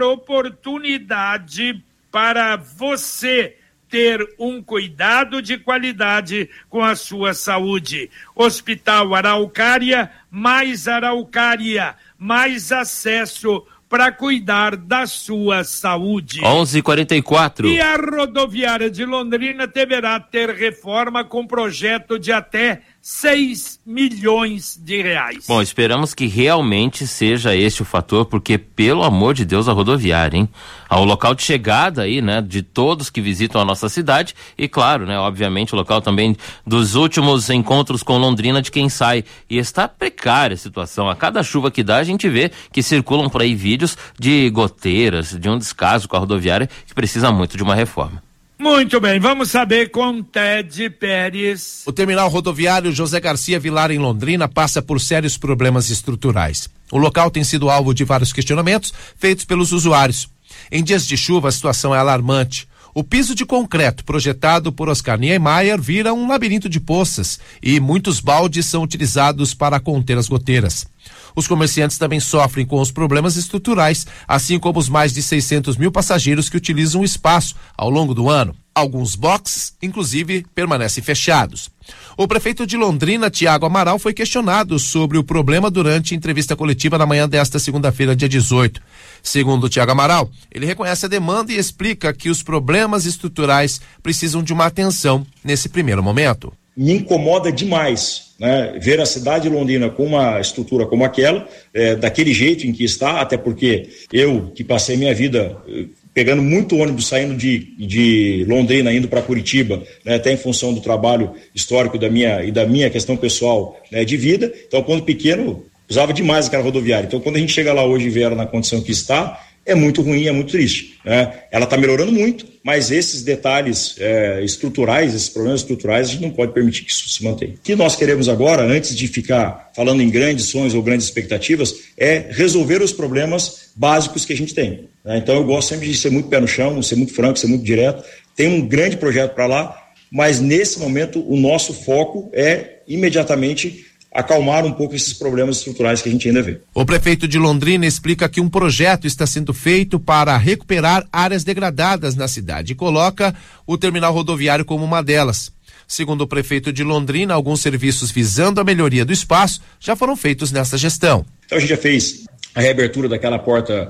oportunidade para você ter um cuidado de qualidade com a sua saúde. Hospital Araucária, Mais Araucária, mais acesso para cuidar da sua saúde. onze e quarenta e quatro. E a rodoviária de Londrina deverá ter reforma com projeto de até seis milhões de reais. Bom, esperamos que realmente seja esse o fator, porque, pelo amor de Deus, a rodoviária, hein? Ao local de chegada aí, né, de todos que visitam a nossa cidade e, claro, né, obviamente, o local também dos últimos encontros com Londrina de quem sai. E está precária a situação. A cada chuva que dá, a gente vê que circulam por aí vídeos de goteiras, de um descaso com a rodoviária que precisa muito de uma reforma. Muito bem, vamos saber com Ted Pérez. O terminal rodoviário José Garcia Vilar em Londrina passa por sérios problemas estruturais. O local tem sido alvo de vários questionamentos feitos pelos usuários. Em dias de chuva, a situação é alarmante. O piso de concreto projetado por Oscar Niemeyer vira um labirinto de poças e muitos baldes são utilizados para conter as goteiras. Os comerciantes também sofrem com os problemas estruturais, assim como os mais de seiscentos mil passageiros que utilizam o espaço ao longo do ano. Alguns boxes, inclusive, permanecem fechados. O prefeito de Londrina, Tiago Amaral, foi questionado sobre o problema durante entrevista coletiva na manhã desta segunda-feira, dia dezoito. Segundo Tiago Amaral, ele reconhece a demanda e explica que os problemas estruturais precisam de uma atenção nesse primeiro momento. Me incomoda demais, né, ver a cidade de Londrina com uma estrutura como aquela, é, daquele jeito em que está, até porque eu, que passei minha vida pegando muito ônibus, saindo de, de Londrina, indo para Curitiba, né, até em função do trabalho histórico da minha, e da minha questão pessoal, né, de vida, então quando pequeno, usava demais aquela rodoviária. Então quando a gente chega lá hoje e vê ela na condição que está, é muito ruim, é muito triste, né? Ela está melhorando muito, mas esses detalhes é, estruturais, esses problemas estruturais, a gente não pode permitir que isso se mantenha. O que nós queremos agora, antes de ficar falando em grandes sonhos ou grandes expectativas, é resolver os problemas básicos que a gente tem, né? Então eu gosto sempre de ser muito pé no chão, ser muito franco, ser muito direto. Tem um grande projeto para lá, mas nesse momento o nosso foco é imediatamente acalmar um pouco esses problemas estruturais que a gente ainda vê. O prefeito de Londrina explica que um projeto está sendo feito para recuperar áreas degradadas na cidade e coloca o terminal rodoviário como uma delas. Segundo o prefeito de Londrina, alguns serviços visando a melhoria do espaço já foram feitos nessa gestão. Então a gente já fez a reabertura daquela porta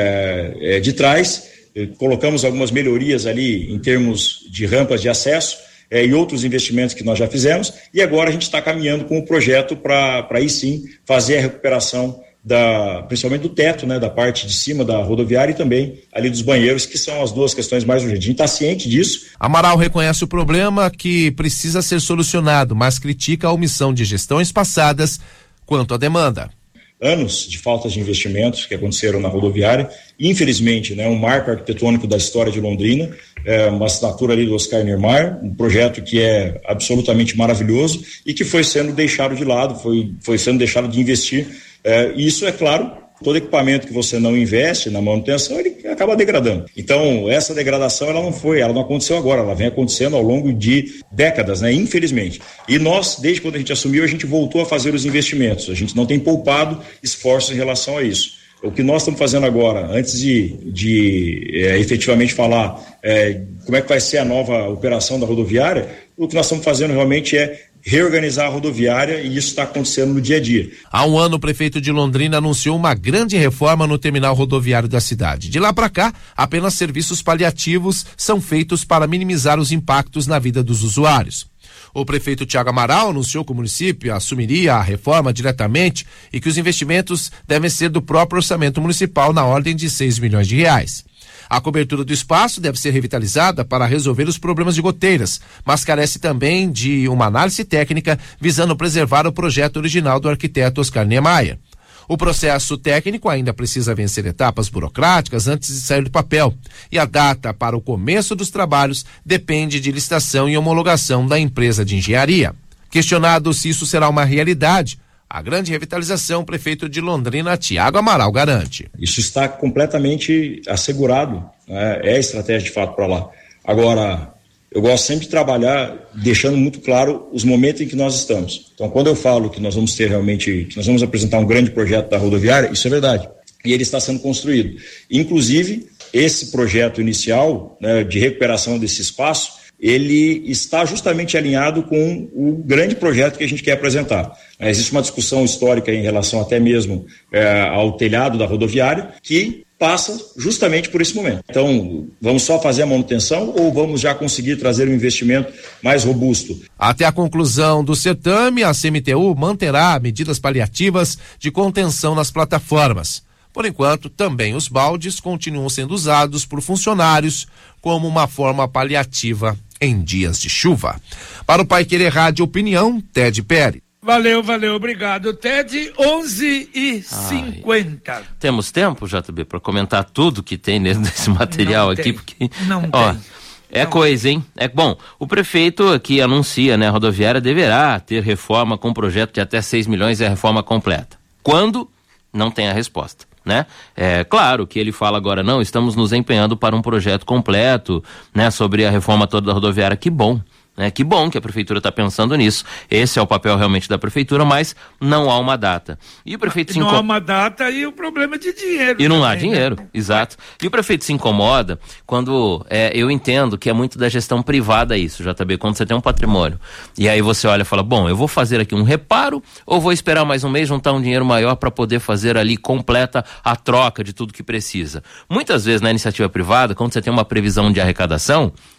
é, é, de trás, colocamos algumas melhorias ali em termos de rampas de acesso, É, e outros investimentos que nós já fizemos, e agora a gente está caminhando com o projeto para aí sim fazer a recuperação da, principalmente do teto, né, da parte de cima da rodoviária e também ali dos banheiros, que são as duas questões mais urgentes. A gente está ciente disso. Amaral reconhece o problema que precisa ser solucionado, mas critica a omissão de gestões passadas quanto à demanda. Anos de falta de investimentos que aconteceram na rodoviária, infelizmente, né, um marco arquitetônico da história de Londrina, é, uma assinatura ali do Oscar Niemeyer, um projeto que é absolutamente maravilhoso e que foi sendo deixado de lado, foi, foi sendo deixado de investir. É, e isso, é claro, todo equipamento que você não investe na manutenção, ele acaba degradando. Então, essa degradação, ela não foi, ela não aconteceu agora, ela vem acontecendo ao longo de décadas, né, infelizmente. E nós, desde quando a gente assumiu, a gente voltou a fazer os investimentos, a gente não tem poupado esforços em relação a isso. O que nós estamos fazendo agora, antes de, de é, efetivamente falar é, como é que vai ser a nova operação da rodoviária, o que nós estamos fazendo realmente é reorganizar a rodoviária, e isso está acontecendo no dia a dia. Há um ano, o prefeito de Londrina anunciou uma grande reforma no terminal rodoviário da cidade. De lá para cá, apenas serviços paliativos são feitos para minimizar os impactos na vida dos usuários. O prefeito Tiago Amaral anunciou que o município assumiria a reforma diretamente e que os investimentos devem ser do próprio orçamento municipal na ordem de seis milhões de reais. A cobertura do espaço deve ser revitalizada para resolver os problemas de goteiras, mas carece também de uma análise técnica visando preservar o projeto original do arquiteto Oscar Niemeyer. O processo técnico ainda precisa vencer etapas burocráticas antes de sair do papel, e a data para o começo dos trabalhos depende de licitação e homologação da empresa de engenharia. Questionado se isso será uma realidade, a grande revitalização, o prefeito de Londrina, Tiago Amaral, garante. Isso está completamente assegurado, né? É a estratégia de fato para lá. Agora, eu gosto sempre de trabalhar deixando muito claro os momentos em que nós estamos. Então, quando eu falo que nós vamos ter realmente, que nós vamos apresentar um grande projeto da rodoviária, isso é verdade. E ele está sendo construído. Inclusive, esse projeto inicial, né, de recuperação desse espaço, ele está justamente alinhado com o grande projeto que a gente quer apresentar. É, existe uma discussão histórica em relação até mesmo é, ao telhado da rodoviária, que passa justamente por esse momento. Então, vamos só fazer a manutenção ou vamos já conseguir trazer um investimento mais robusto? Até a conclusão do certame, a C M T U manterá medidas paliativas de contenção nas plataformas. Por enquanto, também os baldes continuam sendo usados por funcionários como uma forma paliativa em dias de chuva. Para o Pai Querer Rádio Opinião, Ted Pérez. Valeu, valeu, obrigado, Ted. onze e cinquenta. Temos tempo, J B, para comentar tudo que tem nesse material não aqui? Tem. Porque, não ó, tem. É coisa, hein? É bom. O prefeito aqui anuncia, né? A rodoviária deverá ter reforma com projeto de até seis milhões e a reforma completa. Quando? Não tem a resposta, né? É claro que ele fala agora, não, estamos nos empenhando para um projeto completo, né? Sobre a reforma toda da rodoviária. Que bom. É, que bom que a prefeitura está pensando nisso. Esse é o papel realmente da prefeitura, mas não há uma data. E o prefeito se Não inco... há uma data e o problema é de dinheiro. E não também, há dinheiro, né? exato. E o prefeito se incomoda quando é, eu entendo que é muito da gestão privada isso, J B, quando você tem um patrimônio. E aí você olha e fala, bom, eu vou fazer aqui um reparo ou vou esperar mais um mês, juntar um dinheiro maior para poder fazer ali completa a troca de tudo que precisa. Muitas vezes na iniciativa privada, quando você tem uma previsão de arrecadação,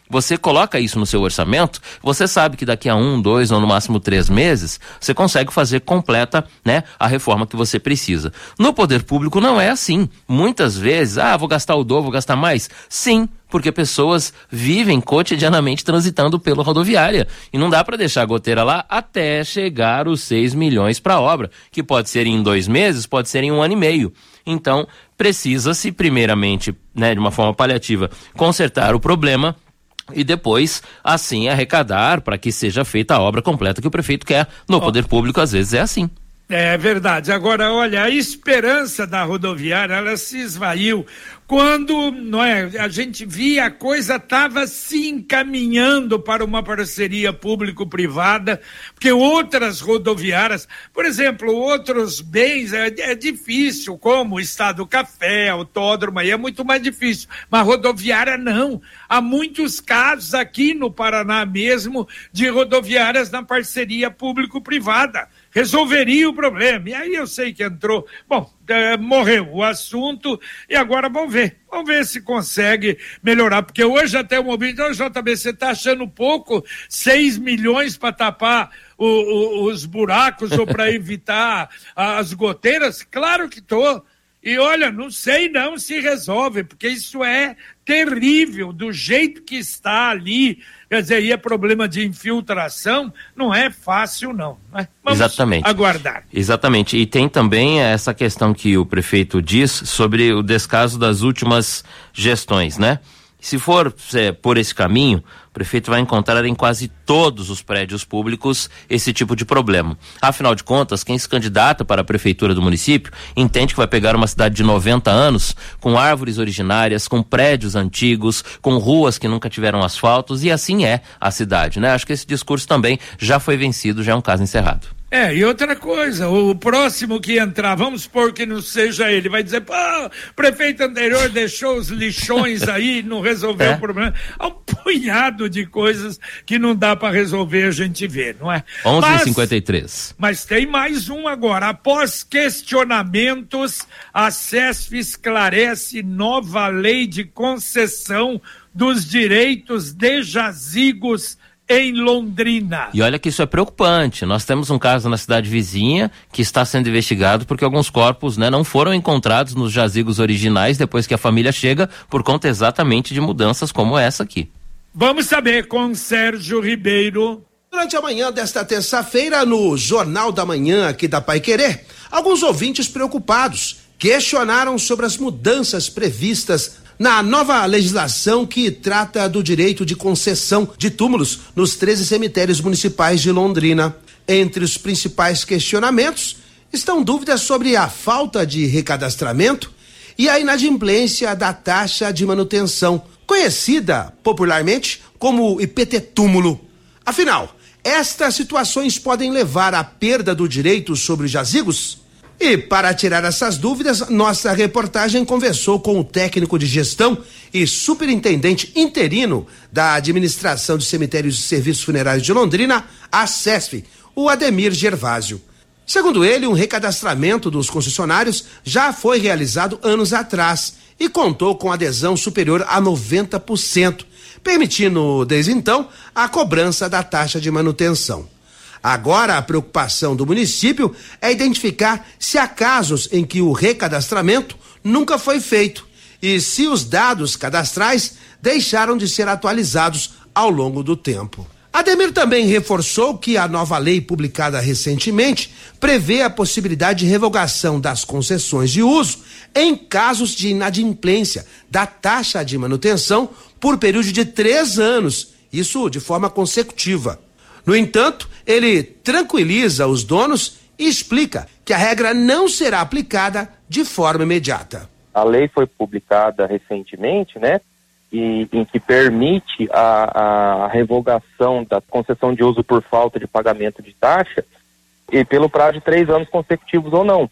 Você coloca isso no seu orçamento, você sabe que daqui a um, dois ou no máximo três meses, você consegue fazer completa, né, a reforma que você precisa. No poder público não é assim. Muitas vezes, ah, vou gastar o dobro, vou gastar mais. Sim, porque pessoas vivem cotidianamente transitando pela rodoviária. E não dá para deixar a goteira lá até chegar os seis milhões para a obra, que pode ser em dois meses, pode ser em um ano e meio. Então, precisa-se, primeiramente, né, de uma forma paliativa, consertar o problema e depois, assim, arrecadar para que seja feita a obra completa que o prefeito quer. No poder público, às vezes, é assim. É verdade. Agora, olha, a esperança da rodoviária, ela se esvaiu quando, não é, a gente via a coisa estava se encaminhando para uma parceria público-privada, porque outras rodoviárias, por exemplo, outros bens, é, é difícil, como o Estado Café, autódromo, aí é muito mais difícil, mas rodoviária não. Há muitos casos aqui no Paraná mesmo de rodoviárias na parceria público-privada. Resolveria o problema. E aí eu sei que entrou. Bom, é, morreu o assunto e agora vamos ver. Vamos ver se consegue melhorar. Porque hoje até o momento, então, J B, você está achando pouco seis milhões para tapar o, o, os buracos ou para evitar as goteiras? Claro que estou. E olha, não sei não se resolve, porque isso é terrível, do jeito que está ali. Quer dizer, e é problema de infiltração, não é fácil não. Né? Vamos Exatamente. aguardar. Exatamente. E tem também essa questão que o prefeito diz sobre o descaso das últimas gestões, né? Se for é, por esse caminho, o prefeito vai encontrar em quase todos os prédios públicos esse tipo de problema. Afinal de contas, quem se candidata para a prefeitura do município entende que vai pegar uma cidade de noventa anos, com árvores originárias, com prédios antigos, com ruas que nunca tiveram asfaltos, e assim é a cidade, né? Acho que esse discurso também já foi vencido, já é um caso encerrado. É, e outra coisa, o próximo que entrar, vamos supor que não seja ele, vai dizer, pô, o prefeito anterior deixou os lixões aí, não resolveu é. o problema. Há um punhado de coisas que não dá para resolver, a gente vê, não é? onze e cinquenta e três. Mas tem mais um agora. Após questionamentos, a CESF esclarece nova lei de concessão dos direitos de jazigos em Londrina. E olha que isso é preocupante. Nós temos um caso na cidade vizinha que está sendo investigado porque alguns corpos, né, não foram encontrados nos jazigos originais depois que a família chega, por conta exatamente de mudanças como essa aqui. Vamos saber com Sérgio Ribeiro. Durante a manhã desta terça-feira, no Jornal da Manhã aqui da Paiquerê, alguns ouvintes preocupados questionaram sobre as mudanças previstas na nova legislação que trata do direito de concessão de túmulos nos treze cemitérios municipais de Londrina. Entre os principais questionamentos estão dúvidas sobre a falta de recadastramento e a inadimplência da taxa de manutenção, conhecida popularmente como I P T túmulo. Afinal, estas situações podem levar à perda do direito sobre os jazigos? E para tirar essas dúvidas, nossa reportagem conversou com o técnico de gestão e superintendente interino da Administração de Cemitérios e Serviços Funerários de Londrina, a CESF, o Ademir Gervásio. Segundo ele, um recadastramento dos concessionários já foi realizado anos atrás e contou com adesão superior a noventa por cento, permitindo, desde então, a cobrança da taxa de manutenção. Agora, a preocupação do município é identificar se há casos em que o recadastramento nunca foi feito e se os dados cadastrais deixaram de ser atualizados ao longo do tempo. Ademir também reforçou que a nova lei publicada recentemente prevê a possibilidade de revogação das concessões de uso em casos de inadimplência da taxa de manutenção por período de três anos, isso de forma consecutiva. No entanto, ele tranquiliza os donos e explica que a regra não será aplicada de forma imediata. A lei foi publicada recentemente, né, e, em que permite a, a revogação da concessão de uso por falta de pagamento de taxa e pelo prazo de três anos consecutivos ou não.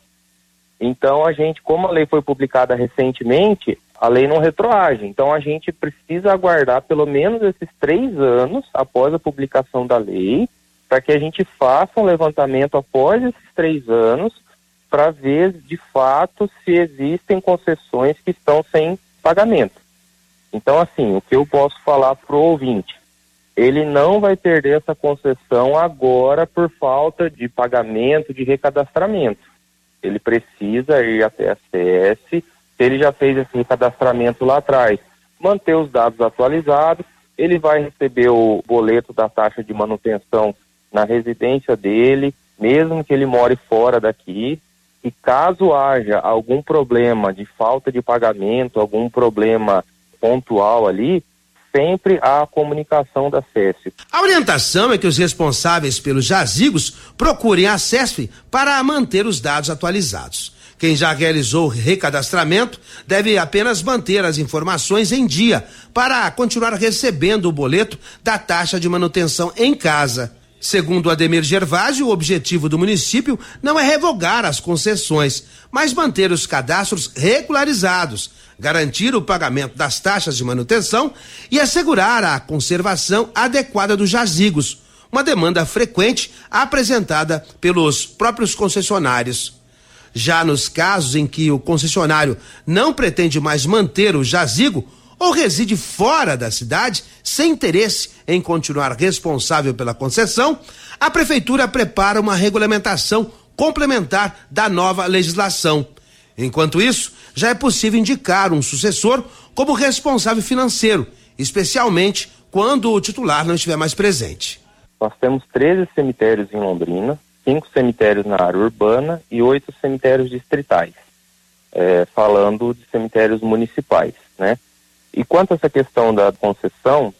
Então, a gente, como a lei foi publicada recentemente, a lei não retroage. Então, a gente precisa aguardar pelo menos esses três anos após a publicação da lei, para que a gente faça um levantamento após esses três anos, para ver, de fato, se existem concessões que estão sem pagamento. Então, assim, o que eu posso falar pro ouvinte, ele não vai perder essa concessão agora por falta de pagamento, de recadastramento. Ele precisa ir até a C S, se ele já fez esse recadastramento lá atrás, manter os dados atualizados, ele vai receber o boleto da taxa de manutenção na residência dele, mesmo que ele more fora daqui, e caso haja algum problema de falta de pagamento, algum problema pontual ali, sempre há a comunicação da C E S F. A orientação é que os responsáveis pelos jazigos procurem a C E S F para manter os dados atualizados. Quem já realizou o recadastramento deve apenas manter as informações em dia para continuar recebendo o boleto da taxa de manutenção em casa. Segundo Ademir Gervásio, o objetivo do município não é revogar as concessões, mas manter os cadastros regularizados, garantir o pagamento das taxas de manutenção e assegurar a conservação adequada dos jazigos, uma demanda frequente apresentada pelos próprios concessionários. Já nos casos em que o concessionário não pretende mais manter o jazigo ou reside fora da cidade, sem interesse em continuar responsável pela concessão, a prefeitura prepara uma regulamentação complementar da nova legislação. Enquanto isso, já é possível indicar um sucessor como responsável financeiro, especialmente quando o titular não estiver mais presente. Nós temos treze cemitérios em Londrina, cinco cemitérios na área urbana e oito cemitérios distritais, é, falando de cemitérios municipais, né? E quanto a essa questão da concessão,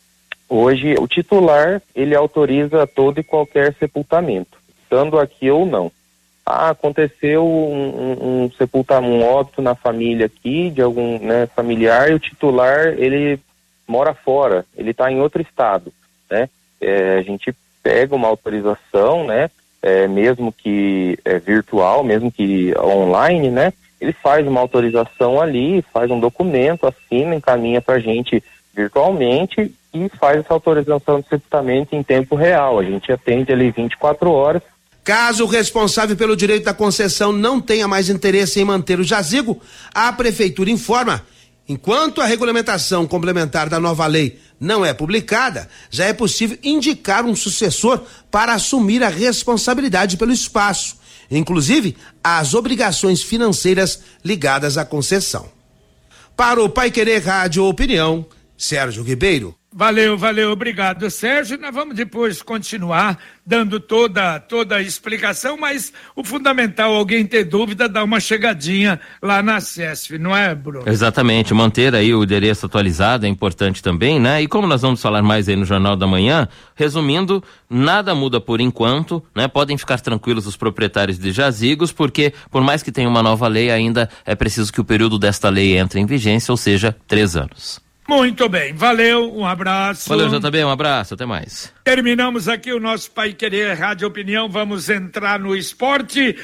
hoje o titular, ele autoriza todo e qualquer sepultamento, estando aqui ou não. Ah, aconteceu um, um, um sepultamento, um óbito na família aqui, de algum, né, familiar, e o titular, ele mora fora, ele está em outro estado, né? É, a gente pega uma autorização, né, é, mesmo que é, virtual, mesmo que online, né? Ele faz uma autorização ali, faz um documento, assina, encaminha para a gente virtualmente e faz essa autorização de sepultamento em tempo real. A gente atende ali vinte e quatro horas. Caso o responsável pelo direito da concessão não tenha mais interesse em manter o jazigo, a prefeitura informa. Enquanto a regulamentação complementar da nova lei não é publicada, já é possível indicar um sucessor para assumir a responsabilidade pelo espaço, inclusive as obrigações financeiras ligadas à concessão. Para o Paiquerê Rádio Opinião, Sérgio Ribeiro. Valeu, valeu, obrigado, Sérgio. Nós vamos depois continuar dando toda, toda a explicação, mas o fundamental, alguém ter dúvida, dá uma chegadinha lá na C E S F, não é, Bruno? Exatamente, manter aí o endereço atualizado é importante também, né? E como nós vamos falar mais aí no Jornal da Manhã, resumindo, nada muda por enquanto, né? Podem ficar tranquilos os proprietários de jazigos, porque por mais que tenha uma nova lei, ainda é preciso que o período desta lei entre em vigência, ou seja, três anos. Muito bem, valeu, um abraço. Valeu, J B, um abraço, até mais. Terminamos aqui o nosso Paiquerê Rádio Opinião, vamos entrar no esporte.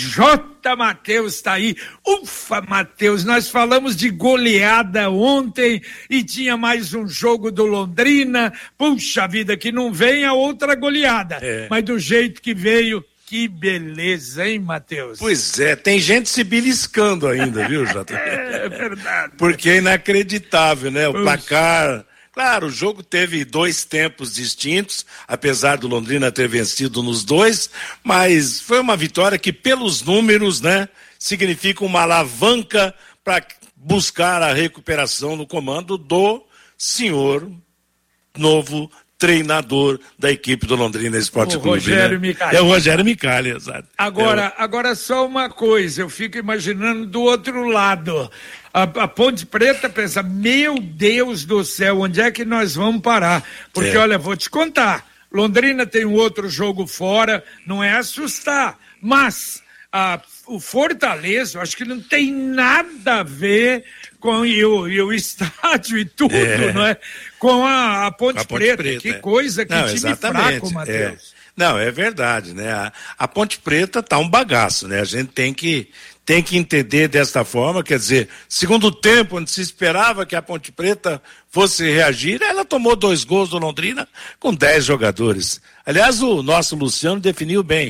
J. Matheus tá aí. Ufa, Matheus, nós falamos de goleada ontem e tinha mais um jogo do Londrina. Puxa vida, que não vem a outra goleada, é. Mas do jeito que veio, que beleza, hein, Matheus? Pois é, tem gente se beliscando ainda, viu, Jota? É verdade. Porque é inacreditável, né? O Puxa. placar. Claro, o jogo teve dois tempos distintos, apesar do Londrina ter vencido nos dois, mas foi uma vitória que, pelos números, né, significa uma alavanca para buscar a recuperação no comando do senhor novo treinador da equipe do Londrina Esporte o Clube. Rogério né? Micali. É o Rogério Micali, exato. Agora, é o... agora só uma coisa, eu fico imaginando do outro lado. A, a Ponte Preta pensa, meu Deus do céu, onde é que nós vamos parar? Porque, é. olha, vou te contar, Londrina tem um outro jogo fora, não é assustar, mas a, o Fortaleza, eu acho que não tem nada a ver com e o, e o estádio e tudo, é. não é? Com a, a, Ponte, a Ponte Preta. Preta, que é. coisa, que não, time exatamente. fraco, Matheus. É. Não, é verdade, né? A, a Ponte Preta tá um bagaço, né? A gente tem que, tem que entender desta forma, quer dizer, segundo tempo, onde se esperava que a Ponte Preta fosse reagir, ela tomou dois gols do Londrina com dez jogadores. Aliás, o nosso Luciano definiu bem.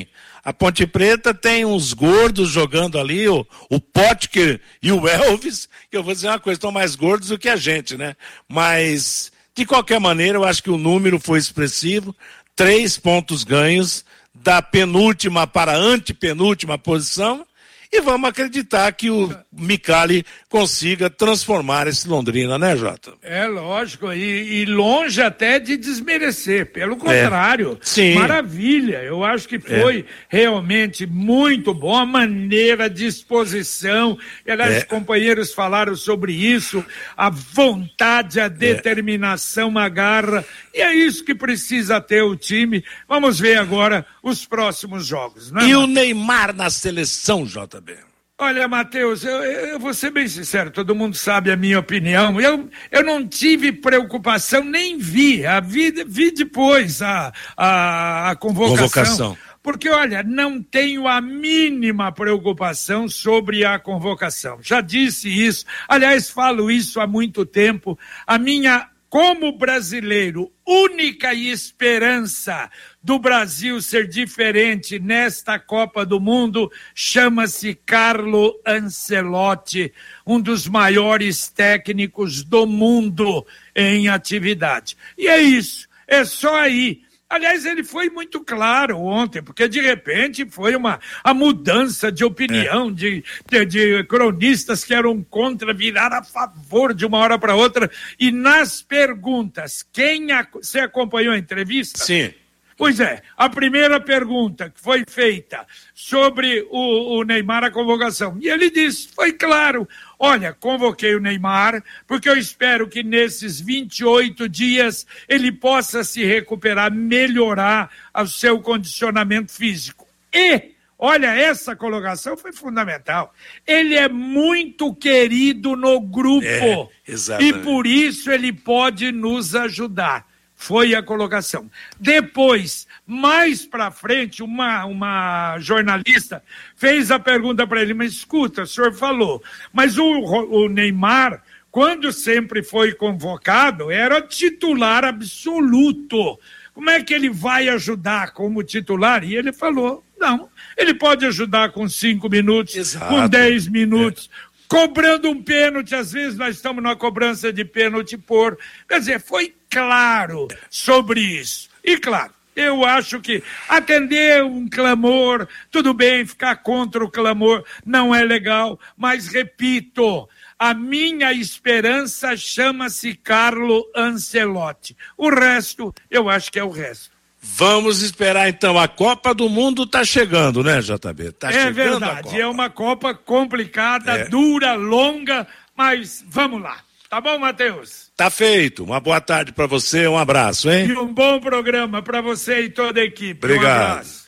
A Ponte Preta tem uns gordos jogando ali, o, o Potker e o Elvis, que eu vou dizer uma coisa, estão mais gordos do que a gente, né? Mas, de qualquer maneira, eu acho que o número foi expressivo, três pontos ganhos, da penúltima para a antepenúltima posição, e vamos acreditar que o Micali consiga transformar esse Londrina, né, Jota? É, lógico, e, e longe até de desmerecer, pelo contrário, é. Sim. Maravilha, eu acho que foi é. realmente muito bom, a maneira, a disposição, e, aliás, é. os companheiros falaram sobre isso, a vontade, a determinação, é. a garra, e é isso que precisa ter o time. Vamos ver agora os próximos jogos, né? E o Neymar na seleção, Jota B? Olha, Matheus, eu, eu vou ser bem sincero, todo mundo sabe a minha opinião. Eu, eu não tive preocupação, nem vi, a vi, vi depois a, a, a convocação. convocação. Porque, olha, não tenho a mínima preocupação sobre a convocação. Já disse isso, aliás, falo isso há muito tempo. A minha, como brasileiro, única esperança do Brasil ser diferente nesta Copa do Mundo chama-se Carlo Ancelotti, um dos maiores técnicos do mundo em atividade. E é isso, é só aí. Aliás, ele foi muito claro ontem, porque de repente foi uma a mudança de opinião é. de, de, de cronistas que eram contra virar a favor de uma hora para outra. E nas perguntas, quem a, você acompanhou a entrevista? Sim. Pois é, a primeira pergunta que foi feita sobre o, o Neymar, a convocação, e ele disse, foi claro, olha, convoquei o Neymar, porque eu espero que nesses vinte e oito dias ele possa se recuperar, melhorar o seu condicionamento físico. E, olha, essa colocação foi fundamental, ele é muito querido no grupo, é, e por isso ele pode nos ajudar. Foi a colocação. Depois, mais para frente, uma, uma jornalista fez a pergunta para ele, mas escuta, o senhor falou, mas o, o Neymar, quando sempre foi convocado, era titular absoluto. Como é que ele vai ajudar como titular? E ele falou, não, ele pode ajudar com cinco minutos, Exato. com dez minutos, é. cobrando um pênalti, às vezes nós estamos numa cobrança de pênalti por... Quer dizer, foi claro sobre isso. E claro, eu acho que atender um clamor, tudo bem, ficar contra o clamor não é legal, mas repito, a minha esperança chama-se Carlo Ancelotti. O resto, eu acho que é o resto. Vamos esperar então, a Copa do Mundo tá chegando, né, J B? Tá é chegando verdade, é uma Copa complicada, é. dura, longa, mas vamos lá. Tá bom, Matheus? Tá feito. Uma boa tarde pra você, um abraço, hein? E um bom programa pra você e toda a equipe. Obrigado. Um abraço.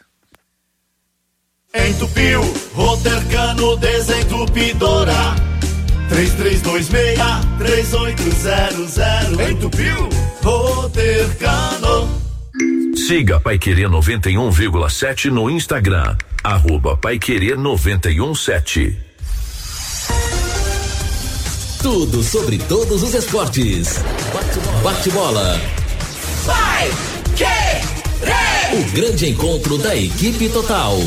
Entupiu, Rotercano Desentupidora. três três dois seis, três oito zero zero. Entupiu, Rotercano. Siga Paiquerê noventa e um vírgula sete no Instagram, arroba Paiquerê noventa e um sete. Tudo sobre todos os esportes. Bate-bola. Vai, que, o grande encontro da equipe total.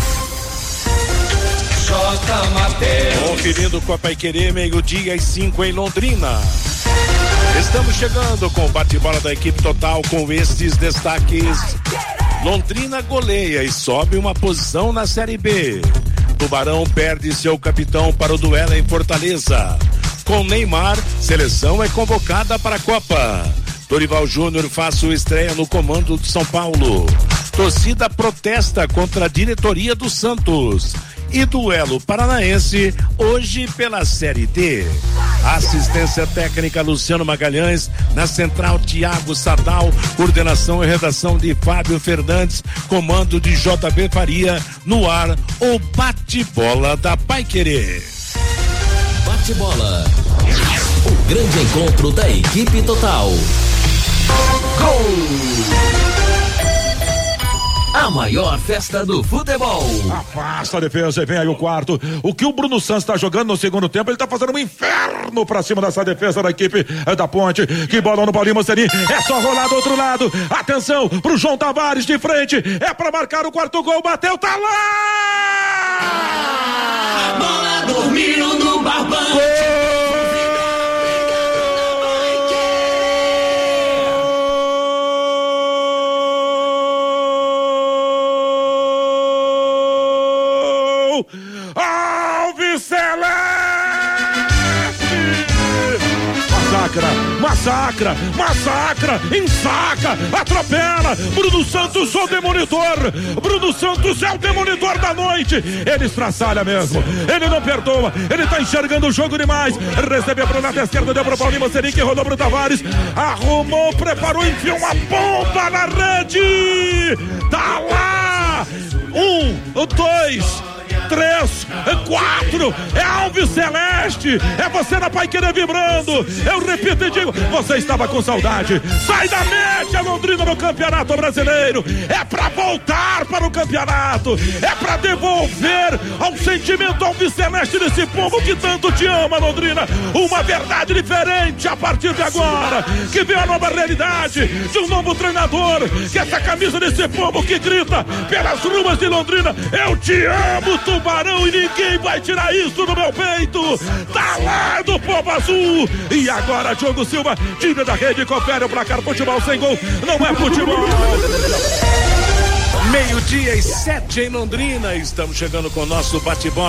J. Mateus. Conferindo com a Paiquerê, meio-dia e cinco em Londrina. Estamos chegando com o bate-bola da equipe total com estes destaques. Londrina goleia e sobe uma posição na Série B. Tubarão perde seu capitão para o duelo em Fortaleza. Com Neymar, seleção é convocada para a Copa. Dorival Júnior faz sua estreia no comando de São Paulo. Torcida protesta contra a diretoria do Santos. E duelo paranaense hoje pela Série D. Assistência técnica Luciano Magalhães, na central Tiago Sadal, coordenação e redação de Fábio Fernandes, comando de J B Faria, no ar o bate-bola da Paiquerê. Bate-bola, o grande encontro da equipe total. Gol! A maior festa do futebol. Afasta a defesa e vem aí o quarto. O que o Bruno Santos está jogando no segundo tempo, ele está fazendo um inferno pra cima dessa defesa da equipe da Ponte. Que bola no Paulinho Mocerim. É só rolar do outro lado. Atenção pro João Tavares de frente. É pra marcar o quarto gol. Bateu, tá lá! A bola dormiu no barbante. Alves Celeste! Massacra, massacra, massacra, ensaca, atropela. Bruno Santos, o demolidor. Bruno Santos é o demolidor da noite. Ele estraçalha mesmo. Ele não perdoa. Ele tá enxergando o jogo demais. Recebeu pro lado esquerdo, deu pro Paulinho Mocerim, que rodou pro Tavares. Arrumou, preparou, enfiou uma bomba na rede. Tá lá. Um, dois, três, quatro, é Alves Celeste, é você na Paiquerê vibrando. Eu repito e digo, você estava com saudade. Sai da média, Londrina, no Campeonato Brasileiro. É pra voltar para o campeonato, é pra devolver ao sentimento Alves Celeste desse povo que tanto te ama, Londrina, uma verdade diferente a partir de agora, que vê a nova realidade de um novo treinador, que essa camisa desse povo que grita pelas ruas de Londrina: eu te amo, Tubarão, e ninguém vai tirar isso do meu peito. Tá lá do povo azul. E agora Diogo Silva tira da rede, confere o placar. Futebol sem gol não é futebol. Meio-dia e sete em Londrina. Estamos chegando com o nosso bate-bola.